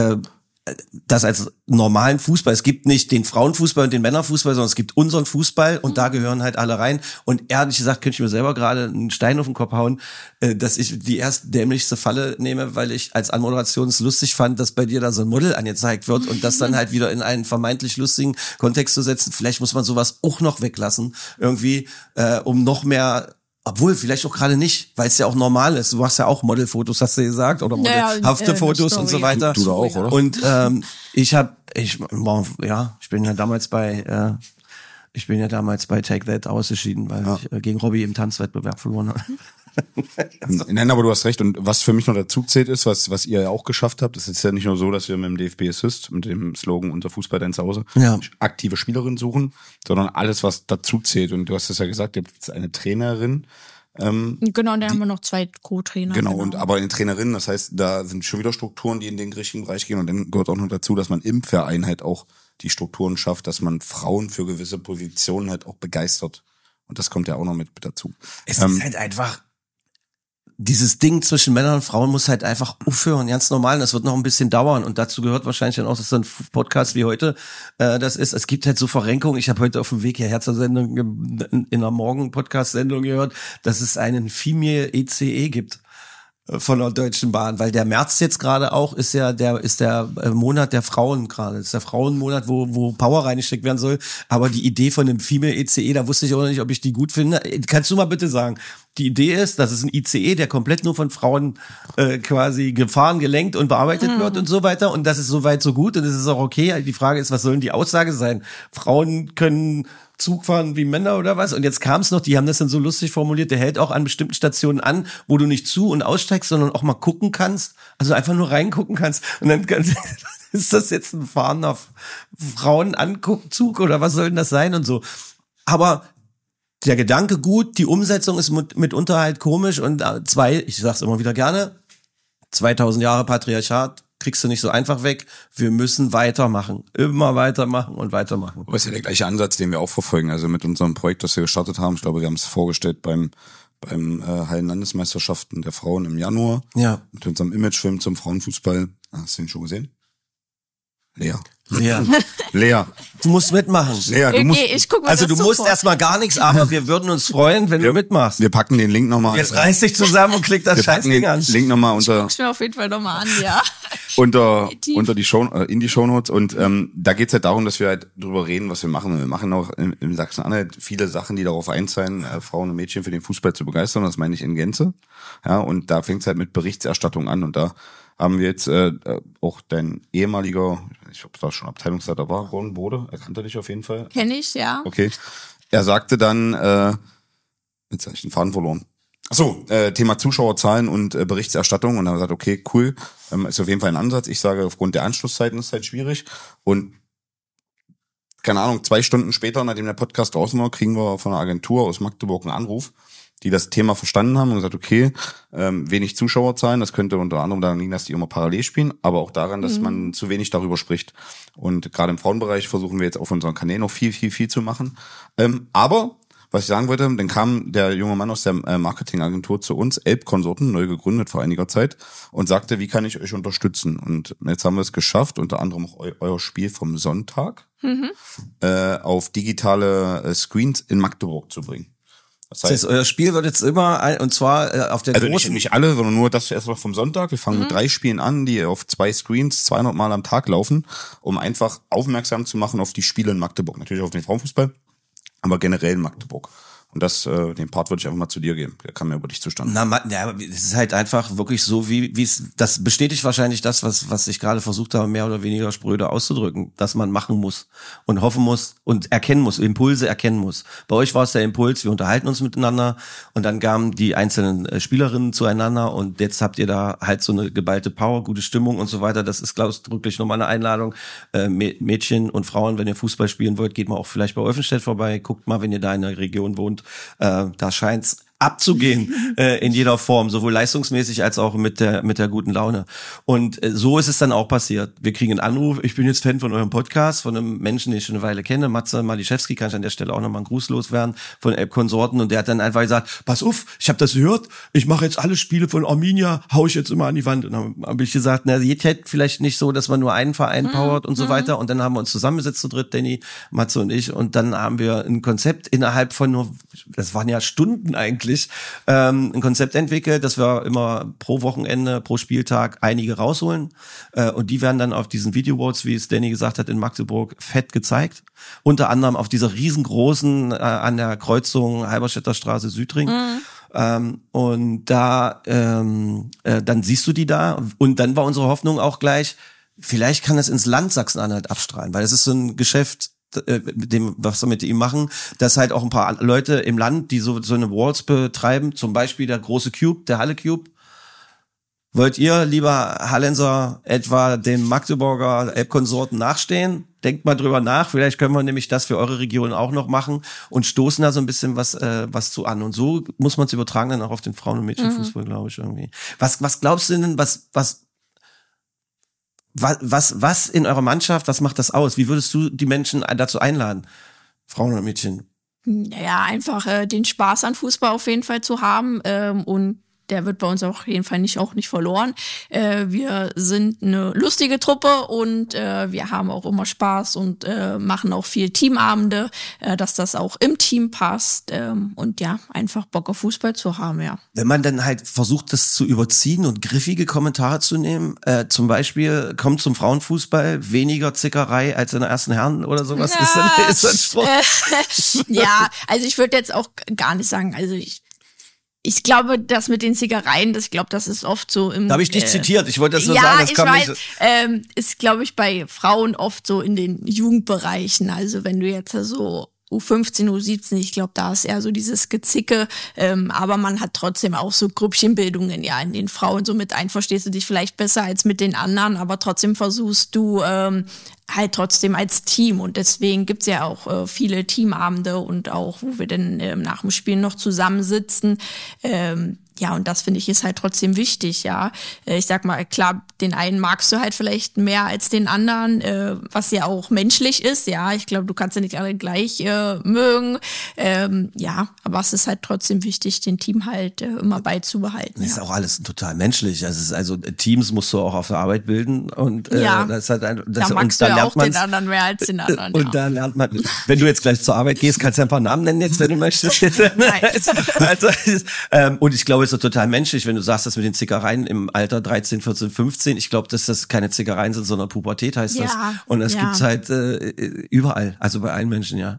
das als normalen Fußball, es gibt nicht den Frauenfußball und den Männerfußball, sondern es gibt unseren Fußball und da gehören halt alle rein und ehrlich gesagt könnte ich mir selber gerade einen Stein auf den Kopf hauen, dass ich die erst dämlichste Falle nehme, weil ich als Anmoderation es lustig fand, dass bei dir da so ein Model angezeigt wird und das dann halt wieder in einen vermeintlich lustigen Kontext zu setzen. Vielleicht muss man sowas auch noch weglassen, irgendwie, um noch mehr. Obwohl, vielleicht auch gerade nicht, weil es ja auch normal ist. Du machst ja auch Modelfotos, hast du gesagt, oder modelhafte Fotos und so weiter. Du da auch, oder? Und ich bin ja damals bei Ich bin ja damals bei Take That ausgeschieden, weil ich gegen Robbie im Tanzwettbewerb verloren habe. Nein, aber du hast recht. Und was für mich noch dazu zählt ist, was ihr ja auch geschafft habt, es ist ja nicht nur so, dass wir mit dem DFB Assist, mit dem Slogan unser Fußball dein Zuhause, aktive Spielerinnen suchen, sondern alles, was dazu zählt. Und du hast es ja gesagt, ihr habt jetzt eine Trainerin. Genau, und dann haben wir noch 2 Co-Trainer. Genau, und aber eine Trainerin, das heißt, da sind schon wieder Strukturen, die in den richtigen Bereich gehen. Und dann gehört auch noch dazu, dass man im Verein halt auch die Strukturen schafft, dass man Frauen für gewisse Positionen halt auch begeistert. Und das kommt ja auch noch mit dazu. Es ist halt einfach, dieses Ding zwischen Männern und Frauen muss halt einfach aufhören, ganz normal. Und das wird noch ein bisschen dauern. Und dazu gehört wahrscheinlich dann auch, dass so ein Podcast wie heute das ist. Es gibt halt so Verrenkungen. Ich habe heute auf dem Weg hierher zur Sendung in einer Morgen-Podcast-Sendung gehört, dass es einen Female ECE gibt von der Deutschen Bahn, weil der März jetzt gerade auch ist der Monat der Frauen gerade. Das ist der Frauenmonat, wo Power reingesteckt werden soll. Aber die Idee von einem Female ECE, da wusste ich auch noch nicht, ob ich die gut finde. Kannst du mal bitte sagen? Die Idee ist, dass es ein ICE, der komplett nur von Frauen quasi gefahren, gelenkt und bearbeitet wird und so weiter. Und das ist soweit so gut und das ist auch okay. Die Frage ist, was sollen die Aussage sein? Frauen können Zug fahren wie Männer oder was? Und jetzt kam es noch, die haben das dann so lustig formuliert, der hält auch an bestimmten Stationen an, wo du nicht zu- und aussteigst, sondern auch mal gucken kannst, also einfach nur reingucken kannst. Und dann ist das jetzt ein fahrender Frauen-Anguckzug oder was soll denn das sein und so. Aber der Gedanke gut, die Umsetzung ist mitunter halt komisch und ich sag's immer wieder gerne, 2000 Jahre Patriarchat kriegst du nicht so einfach weg. Wir müssen weitermachen. Immer weitermachen und weitermachen. Aber ist ja der gleiche Ansatz, den wir auch verfolgen. Also mit unserem Projekt, das wir gestartet haben. Ich glaube, wir haben es vorgestellt beim Hallen-Landesmeisterschaften der Frauen im Januar. Ja. Mit unserem Imagefilm zum Frauenfußball. Hast du ihn schon gesehen? Lea. Du musst mitmachen. Lea, Ich guck mal also das du musst sofort. erstmal gar nichts, aber wir würden uns freuen, wenn du mitmachst. Wir packen den Link nochmal. Jetzt reiß dich zusammen und klick das Wir packen Scheißding den an. Link nochmal Guck's mir auf jeden Fall nochmal an, ja. in die Shownotes und da geht's halt darum, dass wir halt drüber reden, was wir machen. Wir machen auch in Sachsen-Anhalt viele Sachen, die darauf einzahlen, Frauen und Mädchen für den Fußball zu begeistern. Das meine ich in Gänze. Ja, und da fängt's halt mit Berichterstattung an und da haben wir jetzt auch dein ehemaliger, ich glaube, da schon Abteilungsleiter war, Ron Bode, er kannte dich auf jeden Fall. Kenn ich, ja. Okay. Er sagte dann, jetzt habe ich den Faden verloren. Achso, Thema Zuschauerzahlen und Berichterstattung. Und dann haben wir gesagt, okay, cool, ist auf jeden Fall ein Ansatz. Ich sage, aufgrund der Anschlusszeiten ist es halt schwierig. Und keine Ahnung, 2 Stunden später, nachdem der Podcast draußen war, kriegen wir von einer Agentur aus Magdeburg einen Anruf, die das Thema verstanden haben und gesagt, okay, wenig Zuschauerzahlen, das könnte unter anderem daran liegen, dass die immer parallel spielen, aber auch daran, dass man zu wenig darüber spricht. Und gerade im Frauenbereich versuchen wir jetzt auf unseren Kanälen noch viel zu machen. Aber was ich sagen wollte, dann kam der junge Mann aus der Marketingagentur zu uns, Elbkonsorten, neu gegründet vor einiger Zeit, und sagte, wie kann ich euch unterstützen? Und jetzt haben wir es geschafft, unter anderem auch euer Spiel vom Sonntag auf digitale Screens in Magdeburg zu bringen. Das heißt, euer Spiel wird jetzt immer, und zwar auf der also großen... nicht alle, sondern nur das erst mal vom Sonntag. Wir fangen mit 3 Spielen an, die auf 2 Screens 200 Mal am Tag laufen, um einfach aufmerksam zu machen auf die Spiele in Magdeburg. Natürlich auf den Frauenfußball, aber generell in Magdeburg. Und den Part würde ich einfach mal zu dir geben. Der kam ja über dich zustande. Ja, es ist halt einfach wirklich so, wie es, das bestätigt wahrscheinlich das, was ich gerade versucht habe, mehr oder weniger spröde auszudrücken, dass man machen muss und hoffen muss und erkennen muss, Impulse erkennen muss. Bei euch war es der Impuls, wir unterhalten uns miteinander und dann kamen die einzelnen Spielerinnen zueinander und jetzt habt ihr da halt so eine geballte Power, gute Stimmung und so weiter. Das ist, glaube ich, wirklich nochmal eine Einladung. Mädchen und Frauen, wenn ihr Fußball spielen wollt, geht mal auch vielleicht bei Olfenstedt vorbei, guckt mal, wenn ihr da in der Region wohnt. Da scheint's abzugehen in jeder Form, sowohl leistungsmäßig als auch mit der guten Laune. Und so ist es dann auch passiert. Wir kriegen einen Anruf, ich bin jetzt Fan von eurem Podcast, von einem Menschen, den ich schon eine Weile kenne, Matze Maliszewski, kann ich an der Stelle auch nochmal einen Gruß loswerden, von Elbkonsorten, und der hat dann einfach gesagt, pass auf, ich habe das gehört, ich mache jetzt alle Spiele von Arminia, hau ich jetzt immer an die Wand. Und dann habe ich gesagt, na, jetzt hätte vielleicht nicht so, dass man nur einen Verein powert und so weiter. Und dann haben wir uns zusammengesetzt zu dritt, Danny, Matze und ich, und dann haben wir ein Konzept innerhalb von nur, das waren ja Stunden eigentlich, ein Konzept entwickelt, dass wir immer pro Wochenende, pro Spieltag einige rausholen, und die werden dann auf diesen Video-Votes, wie es Danny gesagt hat, in Magdeburg fett gezeigt. Unter anderem auf dieser riesengroßen an der Kreuzung Halberstädter Straße Südring. Und da dann siehst du die da, und dann war unsere Hoffnung auch gleich, vielleicht kann das ins Land Sachsen-Anhalt abstrahlen, weil es ist so ein Geschäft, mit dem, was wir mit ihm machen, dass halt auch ein paar Leute im Land, die so eine Walls betreiben, zum Beispiel der große Cube, der Halle Cube. Wollt ihr, lieber Hallenser, etwa dem Magdeburger Elbkonsorten nachstehen? Denkt mal drüber nach. Vielleicht können wir nämlich das für eure Region auch noch machen und stoßen da so ein bisschen was zu an. Und so muss man es übertragen dann auch auf den Frauen- und Mädchenfußball, glaube ich, irgendwie. Was glaubst du denn, was in eurer Mannschaft, was macht das aus? Wie würdest du die Menschen dazu einladen, Frauen und Mädchen? Ja, einfach den Spaß an Fußball auf jeden Fall zu haben und der wird bei uns auf jeden Fall nicht verloren. Wir sind eine lustige Truppe und wir haben auch immer Spaß und machen auch viel Teamabende, dass das auch im Team passt und ja, einfach Bock auf Fußball zu haben, ja. Wenn man dann halt versucht, das zu überziehen und griffige Kommentare zu nehmen, zum Beispiel kommt zum Frauenfußball weniger Zickerei als in der ersten Herren oder sowas, Ja, ist das Sport? Ja, also ich würde jetzt auch gar nicht sagen, also ich glaube, das mit den Zickereien, ich glaube, das ist oft so im... Da habe ich dich zitiert, ich wollte das nur ja, sagen. Das ich kann weiß, nicht. ist, glaube ich, bei Frauen oft so in den Jugendbereichen. Also wenn du jetzt so U15, U17, ich glaube, da ist eher so dieses Gezicke, aber man hat trotzdem auch so Grüppchenbildungen, ja, in den Frauen so mit verstehst du dich vielleicht besser als mit den anderen, aber trotzdem versuchst du halt trotzdem als Team und deswegen gibt's ja auch viele Teamabende und auch, wo wir dann nach dem Spiel noch zusammensitzen, ja, und das finde ich ist halt trotzdem wichtig, ja. Ich sag mal, klar, den einen magst du halt vielleicht mehr als den anderen, was ja auch menschlich ist, ja. Ich glaube, du kannst ja nicht alle gleich mögen, ja, aber es ist halt trotzdem wichtig, den Team halt immer beizubehalten. Das ist auch alles total menschlich. Also Teams musst du auch auf der Arbeit bilden und ja, das ist halt da magst du ja auch den anderen mehr als den anderen. Und da lernt man, wenn du jetzt gleich zur Arbeit gehst, kannst du ein paar Namen nennen jetzt, wenn du möchtest. Also, und ich glaube, es ist total menschlich, wenn du sagst, das mit den Zickereien im Alter 13, 14, 15. Ich glaube, dass das keine Zickereien sind, sondern Pubertät heißt das. Und das gibt's halt überall, also bei allen Menschen, ja.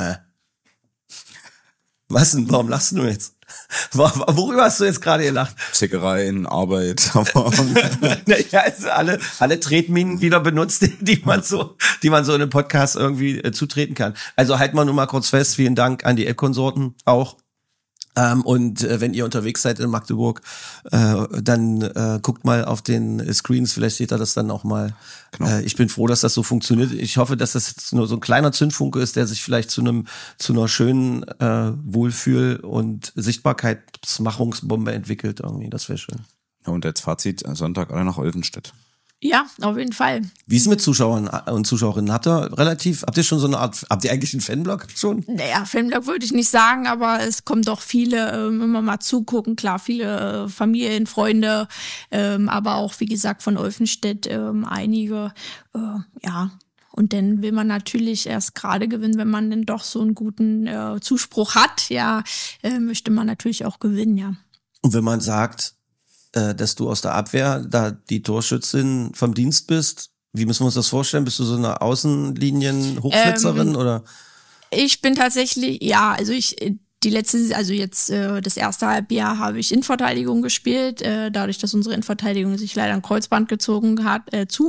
Was denn? Warum lachst du jetzt? Worüber hast du jetzt gerade gelacht? Zickereien, Arbeit. Ja, also alle Tretminen wieder benutzt, die man so in einem Podcast irgendwie zutreten kann. Also halten wir nur mal kurz fest, vielen Dank an die Elbkonsorten auch. Und wenn ihr unterwegs seid in Magdeburg, dann guckt mal auf den Screens, vielleicht seht ihr das dann auch mal. Genau. Ich bin froh, dass das so funktioniert. Ich hoffe, dass das jetzt nur so ein kleiner Zündfunke ist, der sich vielleicht zu einer schönen Wohlfühl- und Sichtbarkeitsmachungsbombe entwickelt irgendwie. Das wäre schön. Ja, und als Fazit, Sonntag alle nach Olvenstedt. Ja, auf jeden Fall. Wie ist es mit Zuschauern und Zuschauerinnen? Habt ihr schon so eine Art, habt ihr eigentlich einen Fanblog schon? Naja, Fanblog würde ich nicht sagen, aber es kommen doch viele immer mal zugucken. Klar, viele Familien, Freunde, aber auch, wie gesagt, von Olvenstedt einige, ja. Und dann will man natürlich erst gerade gewinnen, wenn man dann doch so einen guten Zuspruch hat, ja, möchte man natürlich auch gewinnen, ja. Und wenn man sagt, dass du aus der Abwehr da die Torschützin vom Dienst bist. Wie müssen wir uns das vorstellen? Bist du so eine Außenlinien-Hochflitzerin oder? Ich bin tatsächlich, ja, also das erste Halbjahr habe ich Innenverteidigung gespielt, dadurch, dass unsere Innenverteidigung sich leider ein Kreuzband zugezogen hat,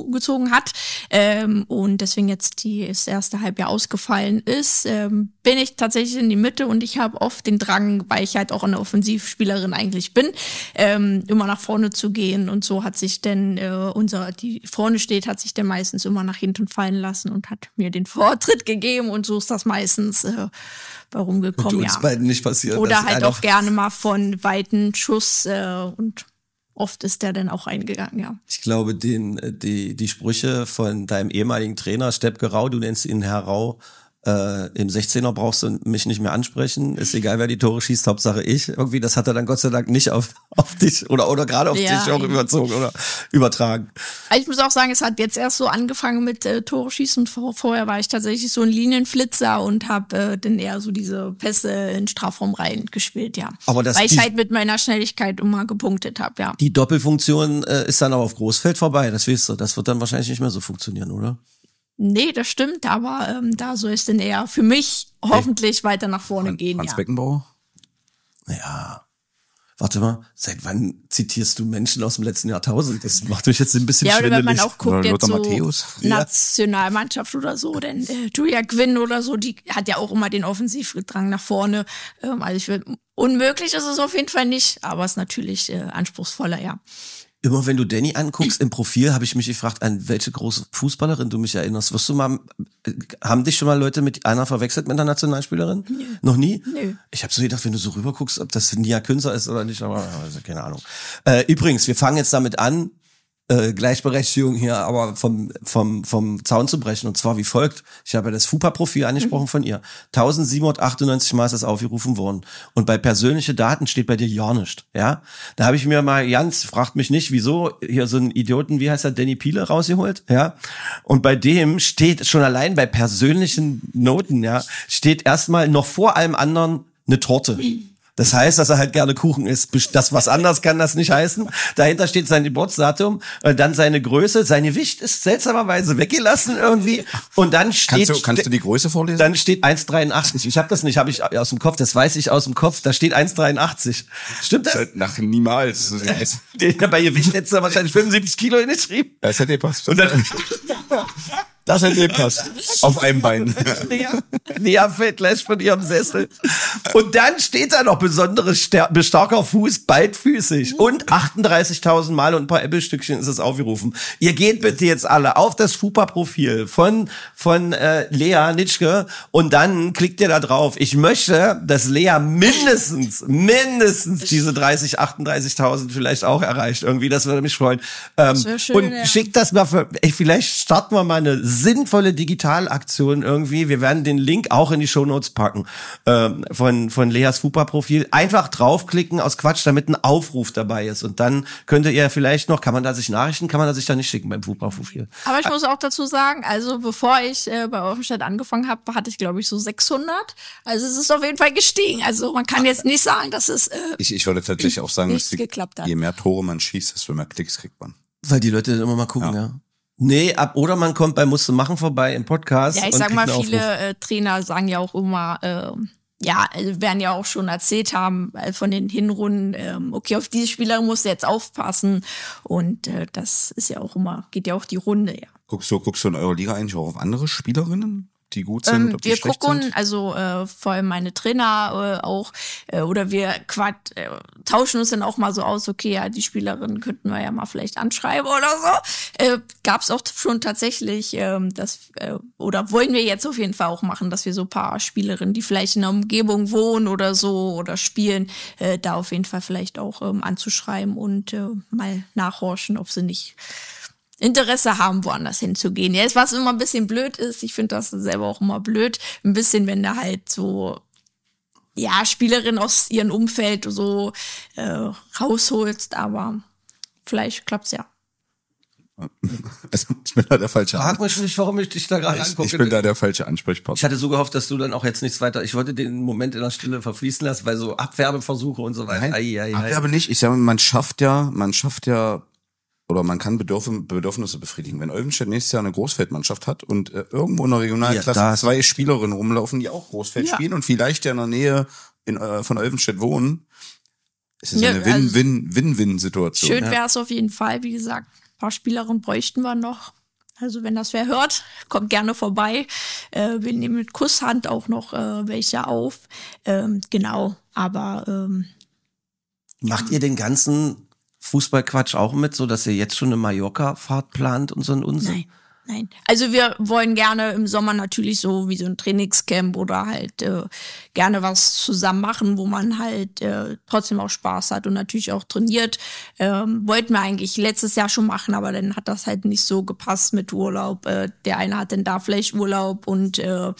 und deswegen jetzt das erste Halbjahr ausgefallen ist, bin ich tatsächlich in die Mitte und ich habe oft den Drang, weil ich halt auch eine Offensivspielerin eigentlich bin, immer nach vorne zu gehen und so hat sich denn die vorne steht, hat sich dann meistens immer nach hinten fallen lassen und hat mir den Vortritt gegeben und so ist das meistens warum gekommen, ja. Beiden nicht passiert. Oder halt auch gerne mal von weiten Schuss und oft ist der dann auch eingegangen, ja. Ich glaube, die Sprüche von deinem ehemaligen Trainer Steppke Rau, du nennst ihn Herr Rau, im 16er brauchst du mich nicht mehr ansprechen, ist egal, wer die Tore schießt, Hauptsache ich. Irgendwie, das hat er dann Gott sei Dank nicht auf dich oder gerade auf dich auch überzogen oder übertragen. Also ich muss auch sagen, es hat jetzt erst so angefangen mit Tore schießen. Vorher war ich tatsächlich so ein Linienflitzer und habe dann eher so diese Pässe in den Strafraum rein gespielt, ja. Aber weil ich halt mit meiner Schnelligkeit immer gepunktet habe, ja. Die Doppelfunktion ist dann aber auf Großfeld vorbei, das weißt du. Das wird dann wahrscheinlich nicht mehr so funktionieren, oder? Nee, das stimmt, aber da soll es denn eher für mich hoffentlich weiter nach vorne gehen, Franz ja. Beckenbauer? Ja. Warte mal, seit wann zitierst du Menschen aus dem letzten Jahrtausend? Das macht mich jetzt ein bisschen Ja, oder wenn schwindelig. man auch guckt, jetzt so Matthäus. Nationalmannschaft oder so, denn Julia Gwynn oder so, die hat ja auch immer den Offensivdrang nach vorne. Also ich will, unmöglich ist es auf jeden Fall nicht, aber es ist natürlich anspruchsvoller, ja. Immer wenn du Danny anguckst im Profil, habe ich mich gefragt, an welche große Fußballerin du mich erinnerst. Wirst du mal, haben dich schon mal Leute mit einer verwechselt mit einer Nationalspielerin? Nö. Noch nie? Nö. Ich habe so gedacht, wenn du so rüber guckst, ob das Nia Künzer ist oder nicht, aber also, keine Ahnung. Übrigens, wir fangen jetzt damit an, Gleichberechtigung hier aber vom Zaun zu brechen, und zwar wie folgt. Ich habe ja das FUPA-Profil angesprochen von ihr. 1798 Mal ist das aufgerufen worden. Und bei persönliche Daten steht bei dir ja nicht. Ja? Da habe ich mir mal ganz, fragt mich nicht, wieso, hier so einen Idioten, wie heißt er, Danny Piele rausgeholt. Ja? Und bei dem steht schon allein bei persönlichen Noten, ja, steht erstmal noch vor allem anderen eine Torte. Das heißt, dass er halt gerne Kuchen isst. Das, was anders kann das nicht heißen. Dahinter steht sein Geburtsdatum, dann seine Größe, sein Gewicht ist seltsamerweise weggelassen irgendwie. Und dann steht... Kannst du die Größe vorlesen? Dann steht 1,83. Ich habe das nicht, habe ich aus dem Kopf, das weiß ich aus dem Kopf. Da steht 1,83. Stimmt das? Nach niemals. Bei Gewicht hättest du wahrscheinlich 75 Kilo hingeschrieben. Das hätte gepasst. Und dann... Das hätte gepasst. Auf einem Bein. Lea fällt gleich von ihrem Sessel. Und dann steht da noch besonderes starker Fuß, beidfüßig. Und 38.000 Mal und ein paar Äppelstückchen ist es aufgerufen. Ihr geht bitte jetzt alle auf das FUPA-Profil von Lea Nitschke und dann klickt ihr da drauf. Ich möchte, dass Lea mindestens diese 38.000 vielleicht auch erreicht. Irgendwie, das würde mich freuen. Das wäre schön, und ja. schickt das mal vielleicht starten wir mal eine sinnvolle Digitalaktion irgendwie. Wir werden den Link auch in die Shownotes packen von Leas FUPA-Profil. Einfach draufklicken aus Quatsch, damit ein Aufruf dabei ist. Und dann könnte ihr vielleicht noch, kann man da sich da nicht schicken beim FUPA-Profil. Aber ich muss auch dazu sagen, also bevor ich bei Offenstedt angefangen habe, hatte ich glaube ich so 600. Also es ist auf jeden Fall gestiegen. Also man kann jetzt nicht sagen, dass es Ich würde tatsächlich auch sagen, nichts geklappt hat. Je mehr Tore man schießt, desto mehr Klicks kriegt man. Weil die Leute dann immer mal gucken, ja. Nee, oder man kommt bei Musste machen vorbei im Podcast. Ja, ich sag mal, viele Trainer sagen ja auch immer, also werden ja auch schon erzählt haben von den Hinrunden, okay, auf diese Spielerin musst du jetzt aufpassen. Und das ist ja auch immer, geht ja auch die Runde, ja. Guckst du in eurer Liga eigentlich auch auf andere Spielerinnen, die gut sind, ob die wir schlecht gucken, sind? also vor allem meine Trainer auch, oder wir tauschen uns dann auch mal so aus, okay, ja, die Spielerin könnten wir ja mal vielleicht anschreiben oder so. Gab's auch schon tatsächlich, oder wollen wir jetzt auf jeden Fall auch machen, dass wir so ein paar Spielerinnen, die vielleicht in der Umgebung wohnen oder so oder spielen, da auf jeden Fall vielleicht auch anzuschreiben und mal nachhorchen, ob sie nicht Interesse haben, woanders hinzugehen. Jetzt, was immer ein bisschen blöd ist, ich finde das selber auch immer blöd, ein bisschen, wenn da halt so, ja, Spielerinnen aus ihrem Umfeld so rausholst, aber vielleicht klappt's ja. Also, ich bin da der falsche Frag mich nicht, warum ich dich da gerade angucke. Ich bin da der falsche Ansprechpartner. Ich hatte so gehofft, dass du dann auch jetzt nichts weiter, ich wollte den Moment in der Stille verfließen lassen, weil so Abwerbeversuche und so weiter. Abwerbe nicht. Ich sage, man schafft ja, oder man kann Bedürfnisse befriedigen. Wenn Olvenstedt nächstes Jahr eine Großfeldmannschaft hat und irgendwo in der Regionalklasse 2 Spielerinnen rumlaufen, die auch Großfeld spielen und vielleicht ja in der Nähe von Olvenstedt wohnen, ist es eine Win-Win-Win-Situation. Schön wäre es auf jeden Fall, wie gesagt, ein paar Spielerinnen bräuchten wir noch. Also wenn das wer hört, kommt gerne vorbei. Wir nehmen mit Kusshand auch noch welche auf. Genau, aber macht ihr den ganzen Fußballquatsch auch mit, so dass ihr jetzt schon eine Mallorca-Fahrt plant und so ein Unsinn? Nein. Also wir wollen gerne im Sommer natürlich so wie so ein Trainingscamp oder halt gerne was zusammen machen, wo man halt trotzdem auch Spaß hat und natürlich auch trainiert. Wollten wir eigentlich letztes Jahr schon machen, aber dann hat das halt nicht so gepasst mit Urlaub. Der eine hat dann da vielleicht Urlaub und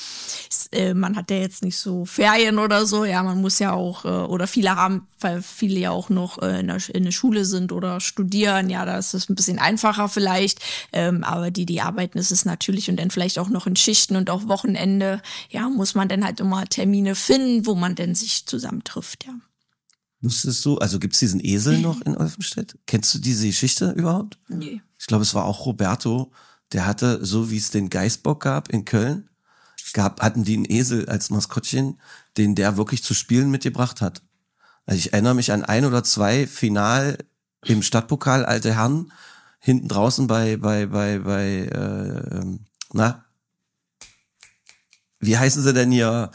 man hat ja jetzt nicht so Ferien oder so. Ja, man muss ja auch, oder viele haben, weil viele ja auch noch in der Schule sind oder studieren. Ja, da ist es ein bisschen einfacher vielleicht. Aber die arbeiten, ist es natürlich und dann vielleicht auch noch in Schichten und auch Wochenende. Ja, muss man dann halt immer Termine finden, wo man dann sich zusammentrifft, ja. Wusstest du, also gibt's diesen Esel noch in Olvenstedt? Kennst du diese Geschichte überhaupt? Nee. Ich glaube, es war auch Roberto, der hatte, so wie es den Geißbock gab in Köln, hatten die einen Esel als Maskottchen, den der wirklich zu spielen mitgebracht hat. Also ich erinnere mich an 1 oder 2 Final im Stadtpokal Alte Herren, hinten draußen wie heißen sie denn hier?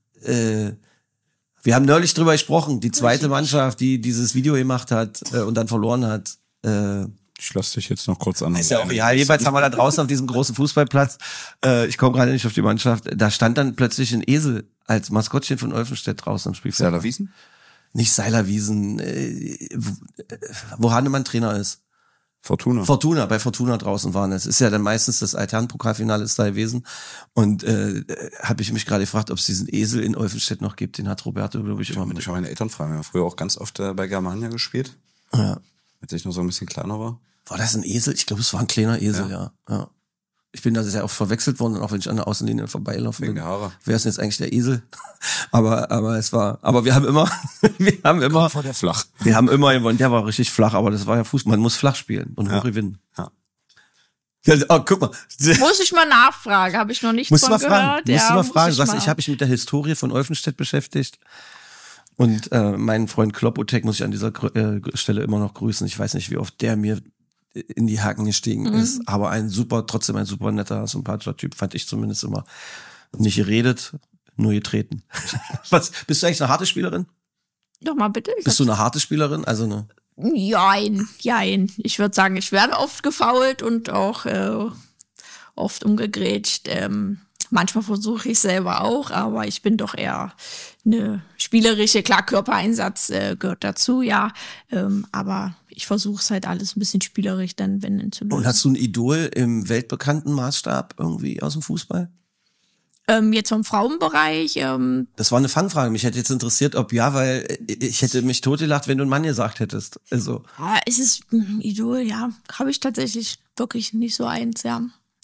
Wir haben neulich drüber gesprochen, die zweite Mannschaft, die dieses Video gemacht hat und dann verloren hat. Ich lasse dich jetzt noch kurz an. Ist ja auch egal. Jedenfalls haben wir da draußen auf diesem großen Fußballplatz, ich komme gerade nicht auf die Mannschaft, da stand dann plötzlich ein Esel als Maskottchen von Olfenstedt draußen am Spielfeld. Seilerwiesen? Nicht Seilerwiesen, wo Hannemann Trainer ist. Fortuna, bei Fortuna draußen waren. Es ist ja dann meistens das Altherrenpokalfinale ist da gewesen. Und habe ich mich gerade gefragt, ob es diesen Esel in Olfenstedt noch gibt. Den hat Roberto, glaube ich, immer mit. Ich habe meine Eltern fragen. Wir haben früher auch ganz oft bei Germania gespielt. Ja. Als ich noch so ein bisschen kleiner war. War das ein Esel? Ich glaube, es war ein kleiner Esel, ja. Ich bin da sehr oft verwechselt worden, auch wenn ich an der Außenlinie vorbeilaufe. Wegen der Haare. Wer ist denn jetzt eigentlich der Esel? aber wir haben immer vor der flach. Wir haben immer gewonnen. Der war richtig flach, aber das war ja Fußball. Man muss flach spielen und hoch gewinnen. Ja. Oh, guck mal. Muss ich mal nachfragen, habe ich noch nicht von gehört. Musst du mal fragen. Ich habe mich mit der Historie von Olfenstedt beschäftigt. Und meinen Freund Kloppotek muss ich an dieser Stelle immer noch grüßen. Ich weiß nicht, wie oft der mir in die Haken gestiegen ist, aber trotzdem ein super netter, sympathischer Typ, fand ich zumindest immer. Nicht geredet, nur getreten. Was, bist du eigentlich eine harte Spielerin? Doch mal bitte. Bist du eine harte Spielerin? Also eine? Jein. Ich würde sagen, ich werde oft gefoult und auch oft umgegrätscht. Manchmal versuche ich selber auch, aber ich bin doch eher eine spielerische, klar, Körpereinsatz gehört dazu, ja. Aber ich versuche es halt alles ein bisschen spielerisch dann, wenn zu lösen. Und hast du ein Idol im weltbekannten Maßstab irgendwie aus dem Fußball? Jetzt vom Frauenbereich. Das war eine Fangfrage. Mich hätte jetzt interessiert, ob ja, weil ich hätte mich totgelacht, wenn du einen Mann gesagt hättest. Also. Es ist ein Idol, ja. Habe ich tatsächlich wirklich nicht so eins, ja.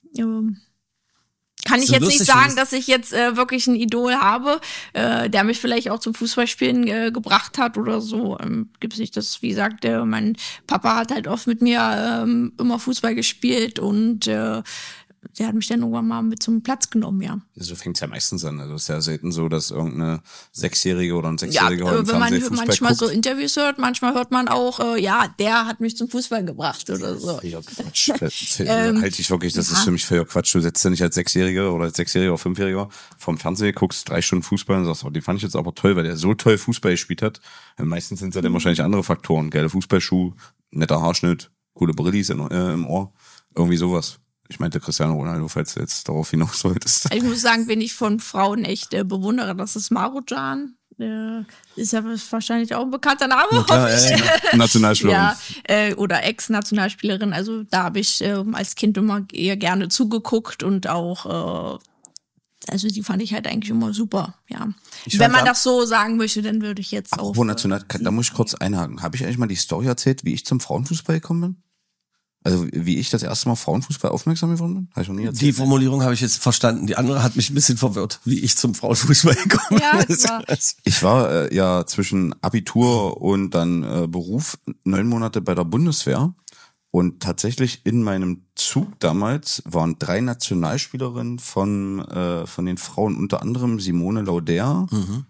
Kann ich jetzt nicht sagen, dass ich jetzt wirklich ein Idol habe, der mich vielleicht auch zum Fußballspielen gebracht hat oder so. Gibt's nicht das, wie gesagt, mein Papa hat halt oft mit mir immer Fußball gespielt und der hat mich dann irgendwann mal mit zum Platz genommen, ja. So fängt's ja meistens an. Also es ist ja selten so, dass irgendeine Sechsjährige oder ein Sechsjähriger heute im Fernsehen Fußball guckt. Manchmal so Interviews hört, manchmal hört man auch, der hat mich zum Fußball gebracht oder so. Ja, Quatsch. Halte ich wirklich, das ist für mich völlig Quatsch. Du setzt ja nicht als Sechsjähriger oder als Sechsjähriger oder Fünfjähriger vom Fernseher, guckst 3 Stunden Fußball und sagst, den fand ich jetzt aber toll, weil der so toll Fußball gespielt hat. Meistens sind es ja dann wahrscheinlich andere Faktoren. Geile Fußballschuh, netter Haarschnitt, coole Brillis im Ohr, irgendwie sowas. Ich meinte Cristiano Ronaldo, falls du jetzt darauf hinaus wolltest. Ich muss sagen, wen ich von Frauen echt bewundere, das ist Marujan. Ist ja wahrscheinlich auch ein bekannter Name, hoffe ich. Nationalspielerin. Ja, oder Ex-Nationalspielerin. Also da habe ich als Kind immer eher gerne zugeguckt und auch, also die fand ich halt eigentlich immer super, ja. Wenn man das so sagen möchte, dann würde ich jetzt auch. Da muss ich kurz einhaken. Habe ich eigentlich mal die Story erzählt, wie ich zum Frauenfußball gekommen bin? Also wie ich das erste Mal Frauenfußball aufmerksam geworden bin? Habe ich noch nie erzählt. Die Formulierung habe ich jetzt verstanden. Die andere hat mich ein bisschen verwirrt, wie ich zum Frauenfußball gekommen bin. Ja, ich war ja zwischen Abitur und dann Beruf 9 Monate bei der Bundeswehr. Und tatsächlich in meinem Zug damals waren 3 Nationalspielerinnen von den Frauen, unter anderem Simone Lauder,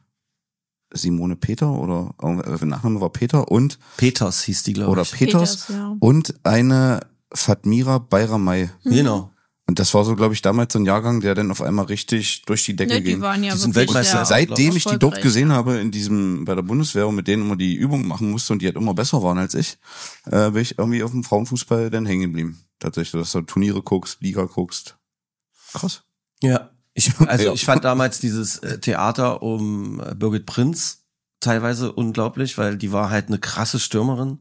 Simone Peter oder Nachname war Peter und Peters hieß die, glaube ich. Oder Peters ja. Und eine Fatmira Bayramay. Genau. Und das war so, glaube ich, damals so ein Jahrgang, der dann auf einmal richtig durch die Decke ging. Die waren ja Die sind wirklich Weltmeister. Seitdem ich die dort gesehen habe, bei der Bundeswehr und mit denen immer die Übungen machen musste und die halt immer besser waren als ich, bin ich irgendwie auf dem Frauenfußball dann hängen geblieben. Tatsächlich, dass du Turniere guckst, Liga guckst. Krass. Ja. Ich fand damals dieses Theater um Birgit Prinz teilweise unglaublich, weil die war halt eine krasse Stürmerin.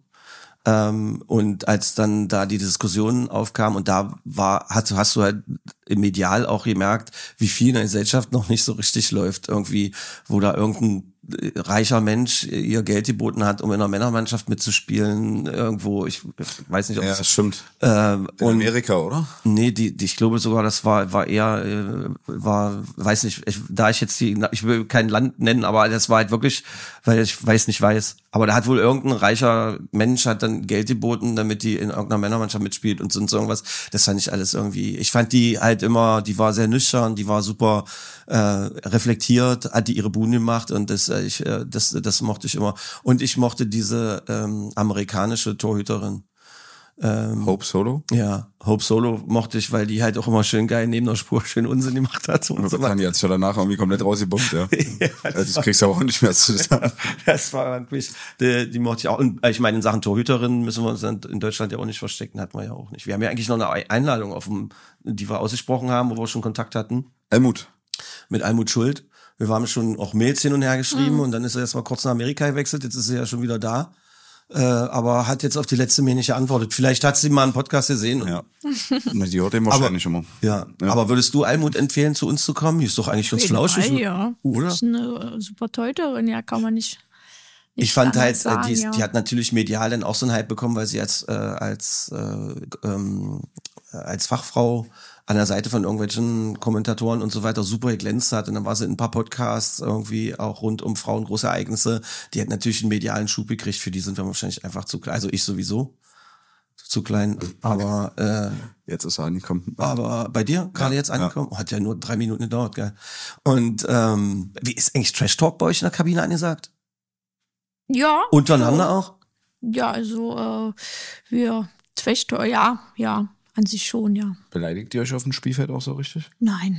Und als dann da die Diskussionen aufkamen und da hast du halt im Medial auch gemerkt, wie viel in der Gesellschaft noch nicht so richtig läuft. Irgendwie, wo da irgendein reicher Mensch ihr Geld geboten hat, um in einer Männermannschaft mitzuspielen, irgendwo, ich weiß nicht, ob das stimmt. In Amerika, oder? Nee, ich glaube sogar, das war eher, weiß nicht, ich will kein Land nennen, aber das war halt wirklich, weil ich weiß. Aber da hat wohl irgendein reicher Mensch hat dann Geld geboten, damit die in irgendeiner Männermannschaft mitspielt und so irgendwas. Das fand ich alles irgendwie, ich fand die halt immer, die war sehr nüchtern, die war super reflektiert, hat die ihre Bude gemacht und das Das mochte ich immer. Und ich mochte diese amerikanische Torhüterin. Hope Solo? Ja, Hope Solo mochte ich, weil die halt auch immer schön geil neben der Spur schön Unsinn gemacht hat. Und so Die hat sich ja danach irgendwie komplett rausgebombt, ja. Das kriegst du aber auch nicht mehr zusammen. Das war wirklich, die mochte ich auch. Und ich meine, in Sachen Torhüterin müssen wir uns in Deutschland ja auch nicht verstecken, hatten wir ja auch nicht. Wir haben ja eigentlich noch eine Einladung die wir ausgesprochen haben, wo wir schon Kontakt hatten. Almut. Mit Almut Schuld. Wir haben schon auch Mails hin und her geschrieben und dann ist er erst mal kurz nach Amerika gewechselt, jetzt ist er ja schon wieder da. Aber hat jetzt auf die letzte Mail nicht geantwortet. Vielleicht hat sie mal einen Podcast gesehen. Ja. Die hört den wahrscheinlich immer. Ja. Aber würdest du Almut empfehlen, zu uns zu kommen? Die ist doch eigentlich ganz flauschig. Ja, oder? Das ist eine super Torhüterin, ja, kann man nicht ich fand halt, sagen, die hat natürlich medial dann auch so einen Hype bekommen, weil sie als Fachfrau an der Seite von irgendwelchen Kommentatoren und so weiter super geglänzt hat. Und dann war sie in ein paar Podcasts irgendwie auch rund um Frauen, große Ereignisse. Die hat natürlich einen medialen Schub gekriegt. Für die sind wir wahrscheinlich einfach zu klein. Also ich sowieso zu klein. Aber jetzt ist er angekommen. Aber bei dir gerade jetzt angekommen? Hat ja nur 3 Minuten gedauert, geil. Und wie ist eigentlich Trash Talk bei euch in der Kabine angesagt? Ja. Untereinander auch? Ja, also wir Trash Talk, ja. An sich schon, ja. Beleidigt ihr euch auf dem Spielfeld auch so richtig? Nein.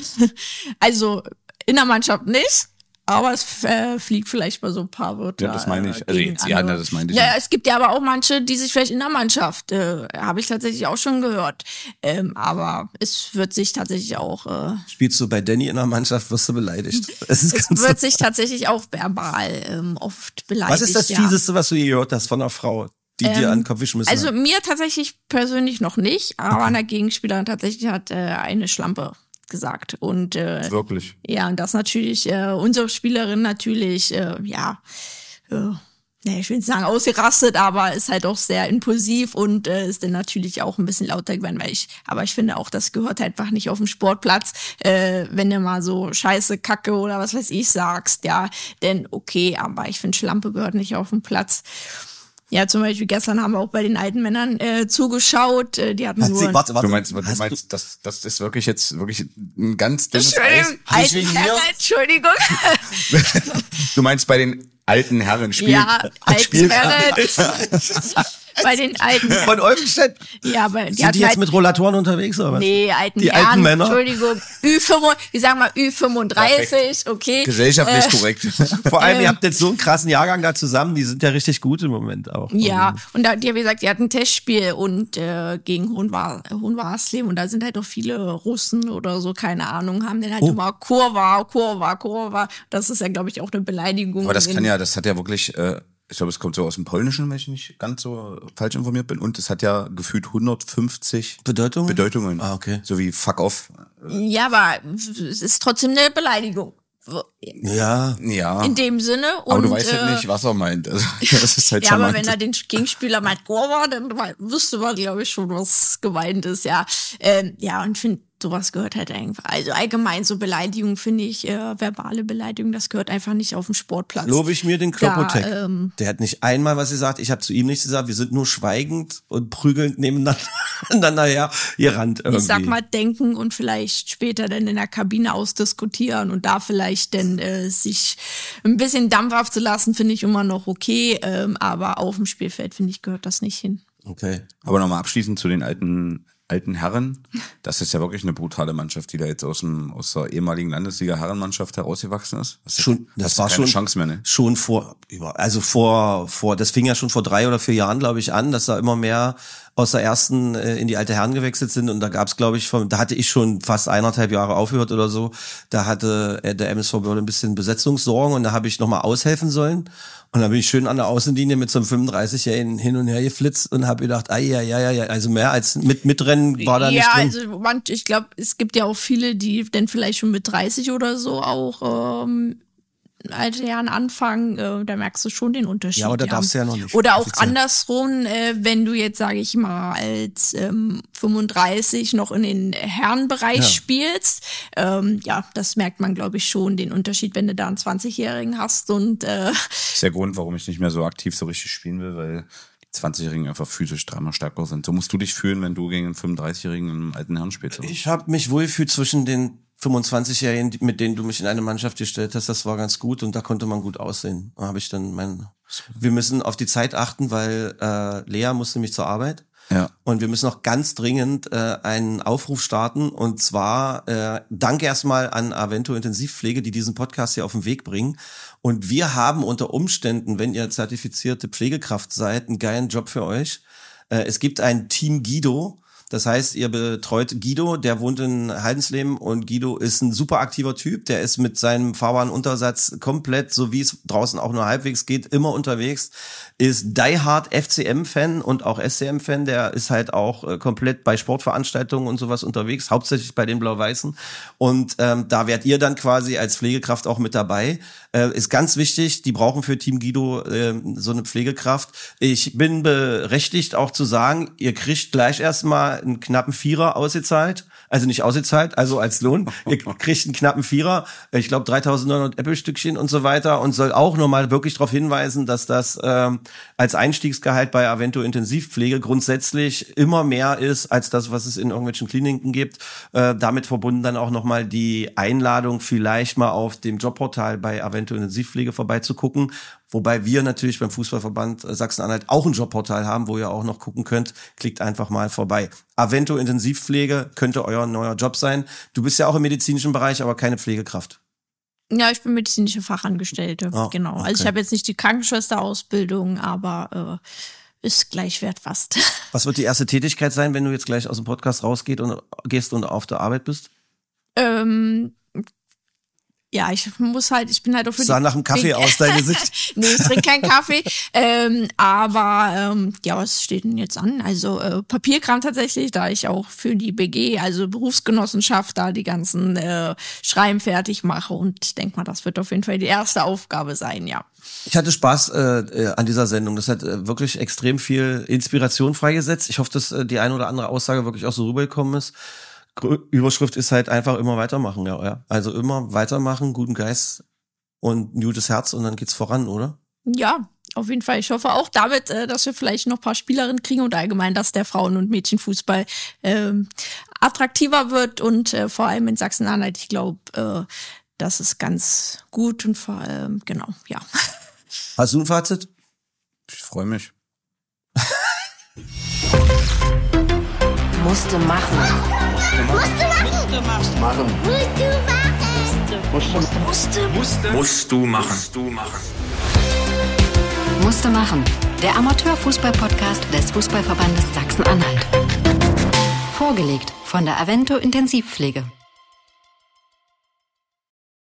Also in der Mannschaft nicht, aber es fliegt vielleicht mal so ein paar Wörter. Ja, das meine ich. Also jetzt, das meine ich. Ja, es gibt ja aber auch manche, die sich vielleicht in der Mannschaft, habe ich tatsächlich auch schon gehört. Aber es wird sich tatsächlich auch... Spielst du bei Danny in der Mannschaft, wirst du beleidigt. Es wird sich tatsächlich auch verbal oft beleidigt. Was ist das Fieseste, was du je gehört hast von einer Frau? Die dir an den Kopf geschmissen also hat. mir tatsächlich persönlich noch nicht, aber an der Gegenspielerin tatsächlich hat eine Schlampe gesagt. Und wirklich? Ja, und das natürlich, unsere Spielerin natürlich, ich will nicht sagen ausgerastet, aber ist halt auch sehr impulsiv und ist dann natürlich auch ein bisschen lauter geworden, aber ich finde auch, das gehört einfach nicht auf dem Sportplatz, wenn du mal so Scheiße, Kacke oder was weiß ich sagst, ja, denn okay, aber ich finde Schlampe gehört nicht auf den Platz. Ja, zum Beispiel gestern haben wir auch bei den alten Männern zugeschaut. Die hatten nur... Warte. Du meinst, das ist wirklich ein ganz dünnes Eis? Entschuldigung. Du meinst bei den alten Herren spielen? Ja, alten Herren. Bei den alten... Von Oldenstedt? Ja, aber sind die jetzt mit Rollatoren unterwegs, oder was? Nee, die Herren, alten Männer? Entschuldigung, wir sagen mal Ü35, perfekt. Okay. Gesellschaftlich korrekt. Vor allem, ihr habt jetzt so einen krassen Jahrgang da zusammen, die sind ja richtig gut im Moment auch. Ja, und da, wie gesagt, die hatten ein Testspiel und gegen Hohenwarsleben und da sind halt auch viele Russen oder so, keine Ahnung, haben dann halt immer Kurwa. Das ist ja, glaube ich, auch eine Beleidigung. Aber das hat ja wirklich... Ich glaube, es kommt so aus dem Polnischen, wenn ich nicht ganz so falsch informiert bin. Und es hat ja gefühlt 150 Bedeutungen. Ah, okay. So wie fuck off. Ja, aber es ist trotzdem eine Beleidigung. Ja. In dem Sinne. Und, aber du weißt halt nicht, was er meint. Also, das ist halt ja, charmant. aber wenn er den Gegenspieler meint, dann wüsste man, glaube ich, schon, was gemeint ist, ja. Und ich finde, sowas gehört halt einfach. Also allgemein so Beleidigung finde ich, verbale Beleidigung, das gehört einfach nicht auf dem Sportplatz. Lobe ich mir den Klopotek. Der hat nicht einmal was gesagt, ich habe zu ihm nichts gesagt, wir sind nur schweigend und prügelnd nebeneinander her gerannt irgendwie. Ich sag mal, denken und vielleicht später dann in der Kabine ausdiskutieren und da vielleicht dann sich ein bisschen Dampf abzulassen, finde ich immer noch okay, aber auf dem Spielfeld, finde ich, gehört das nicht hin. Okay. Aber nochmal abschließend zu den alten Herren, das ist ja wirklich eine brutale Mannschaft, die da jetzt aus der ehemaligen Landesliga-Herrenmannschaft herausgewachsen ist. Das war keine schon Chance mehr, ne? Schon vor, das fing ja schon vor 3 oder 4 Jahren, glaube ich, an, dass da immer mehr aus der ersten in die alte Herren gewechselt sind und da gab's, glaube ich, da hatte ich schon fast 1,5 Jahre aufgehört oder so, da hatte der MSV Börde ein bisschen Besetzungssorgen und da habe ich nochmal aushelfen sollen. Und dann bin ich schön an der Außenlinie mit so einem 35-Jährigen hin und her geflitzt und habe gedacht, ja, also mehr als mitrennen war da nicht drin. Ja, also ich glaube, es gibt ja auch viele, die dann vielleicht schon mit 30 oder so auch alte Herren anfangen, da merkst du schon den Unterschied. Ja, aber da darfst du ja noch nicht. Oder auch andersrum, wenn du jetzt, sage ich mal, als 35 noch in den Herrenbereich spielst, das merkt man, glaube ich, schon, den Unterschied, wenn du da einen 20-Jährigen hast und das ist der Grund, warum ich nicht mehr so aktiv so richtig spielen will, weil die 20-Jährigen einfach physisch 3-mal stärker sind. So musst du dich fühlen, wenn du gegen einen 35-Jährigen im alten Herren spielst. Ich habe mich wohlgefühlt zwischen den 25-Jährigen, mit denen du mich in eine Mannschaft gestellt hast, das war ganz gut und da konnte man gut aussehen. Da habe ich dann wir müssen auf die Zeit achten, weil Lea muss nämlich zur Arbeit. Ja. Und wir müssen noch ganz dringend einen Aufruf starten und zwar Dank erstmal an Avento Intensivpflege, die diesen Podcast hier auf den Weg bringen. Und wir haben unter Umständen, wenn ihr zertifizierte Pflegekraft seid, einen geilen Job für euch. Es gibt ein Team Guido. Das heißt, ihr betreut Guido, der wohnt in Heidensleben und Guido ist ein super aktiver Typ, der ist mit seinem fahrbaren Untersatz komplett, so wie es draußen auch nur halbwegs geht, immer unterwegs, ist diehard FCM-Fan und auch SCM-Fan, der ist halt auch komplett bei Sportveranstaltungen und sowas unterwegs, hauptsächlich bei den Blau-Weißen und da werdet ihr dann quasi als Pflegekraft auch mit dabei. Ist ganz wichtig, die brauchen für Team Guido so eine Pflegekraft. Ich bin berechtigt auch zu sagen, ihr kriegt gleich erstmal einen knappen Vierer ausgezahlt, also nicht ausgezahlt, also als Lohn. Ihr kriegt einen knappen Vierer, ich glaube 3.900 Apple-Stückchen und so weiter und soll auch nochmal wirklich darauf hinweisen, dass das als Einstiegsgehalt bei Avento Intensivpflege grundsätzlich immer mehr ist als das, was es in irgendwelchen Kliniken gibt. Damit verbunden dann auch nochmal die Einladung, vielleicht mal auf dem Jobportal bei Avento Intensivpflege vorbeizugucken. Wobei wir natürlich beim Fußballverband Sachsen-Anhalt auch ein Jobportal haben, wo ihr auch noch gucken könnt. Klickt einfach mal vorbei. Avento Intensivpflege könnte euer neuer Job sein. Du bist ja auch im medizinischen Bereich, aber keine Pflegekraft. Ja, ich bin medizinische Fachangestellte, genau. Okay. Also ich habe jetzt nicht die Krankenschwesterausbildung, aber ist gleichwert fast. Was wird die erste Tätigkeit sein, wenn du jetzt gleich aus dem Podcast rausgehst und auf der Arbeit bist? Ja, ich bin halt auch für sah nach dem Kaffee aus, dein Gesicht. Nee, ich trinke keinen Kaffee. Ja, was steht denn jetzt an? Also Papierkram tatsächlich, da ich auch für die BG, also Berufsgenossenschaft, da die ganzen Schreiben fertig mache. Und ich denke mal, das wird auf jeden Fall die erste Aufgabe sein, ja. Ich hatte Spaß an dieser Sendung. Das hat wirklich extrem viel Inspiration freigesetzt. Ich hoffe, dass die eine oder andere Aussage wirklich auch so rübergekommen ist. Überschrift ist halt einfach immer weitermachen, ja. Also immer weitermachen, guten Geist und ein gutes Herz und dann geht's voran, oder? Ja, auf jeden Fall. Ich hoffe auch damit, dass wir vielleicht noch ein paar Spielerinnen kriegen und allgemein, dass der Frauen- und Mädchenfußball attraktiver wird und vor allem in Sachsen-Anhalt, ich glaube, das ist ganz gut und vor allem, genau, ja. Hast du ein Fazit? Ich freue mich. Musste machen. Musste machen. Der Amateurfußball-Podcast des Fußballverbandes Sachsen-Anhalt. Vorgelegt von der Avento Intensivpflege.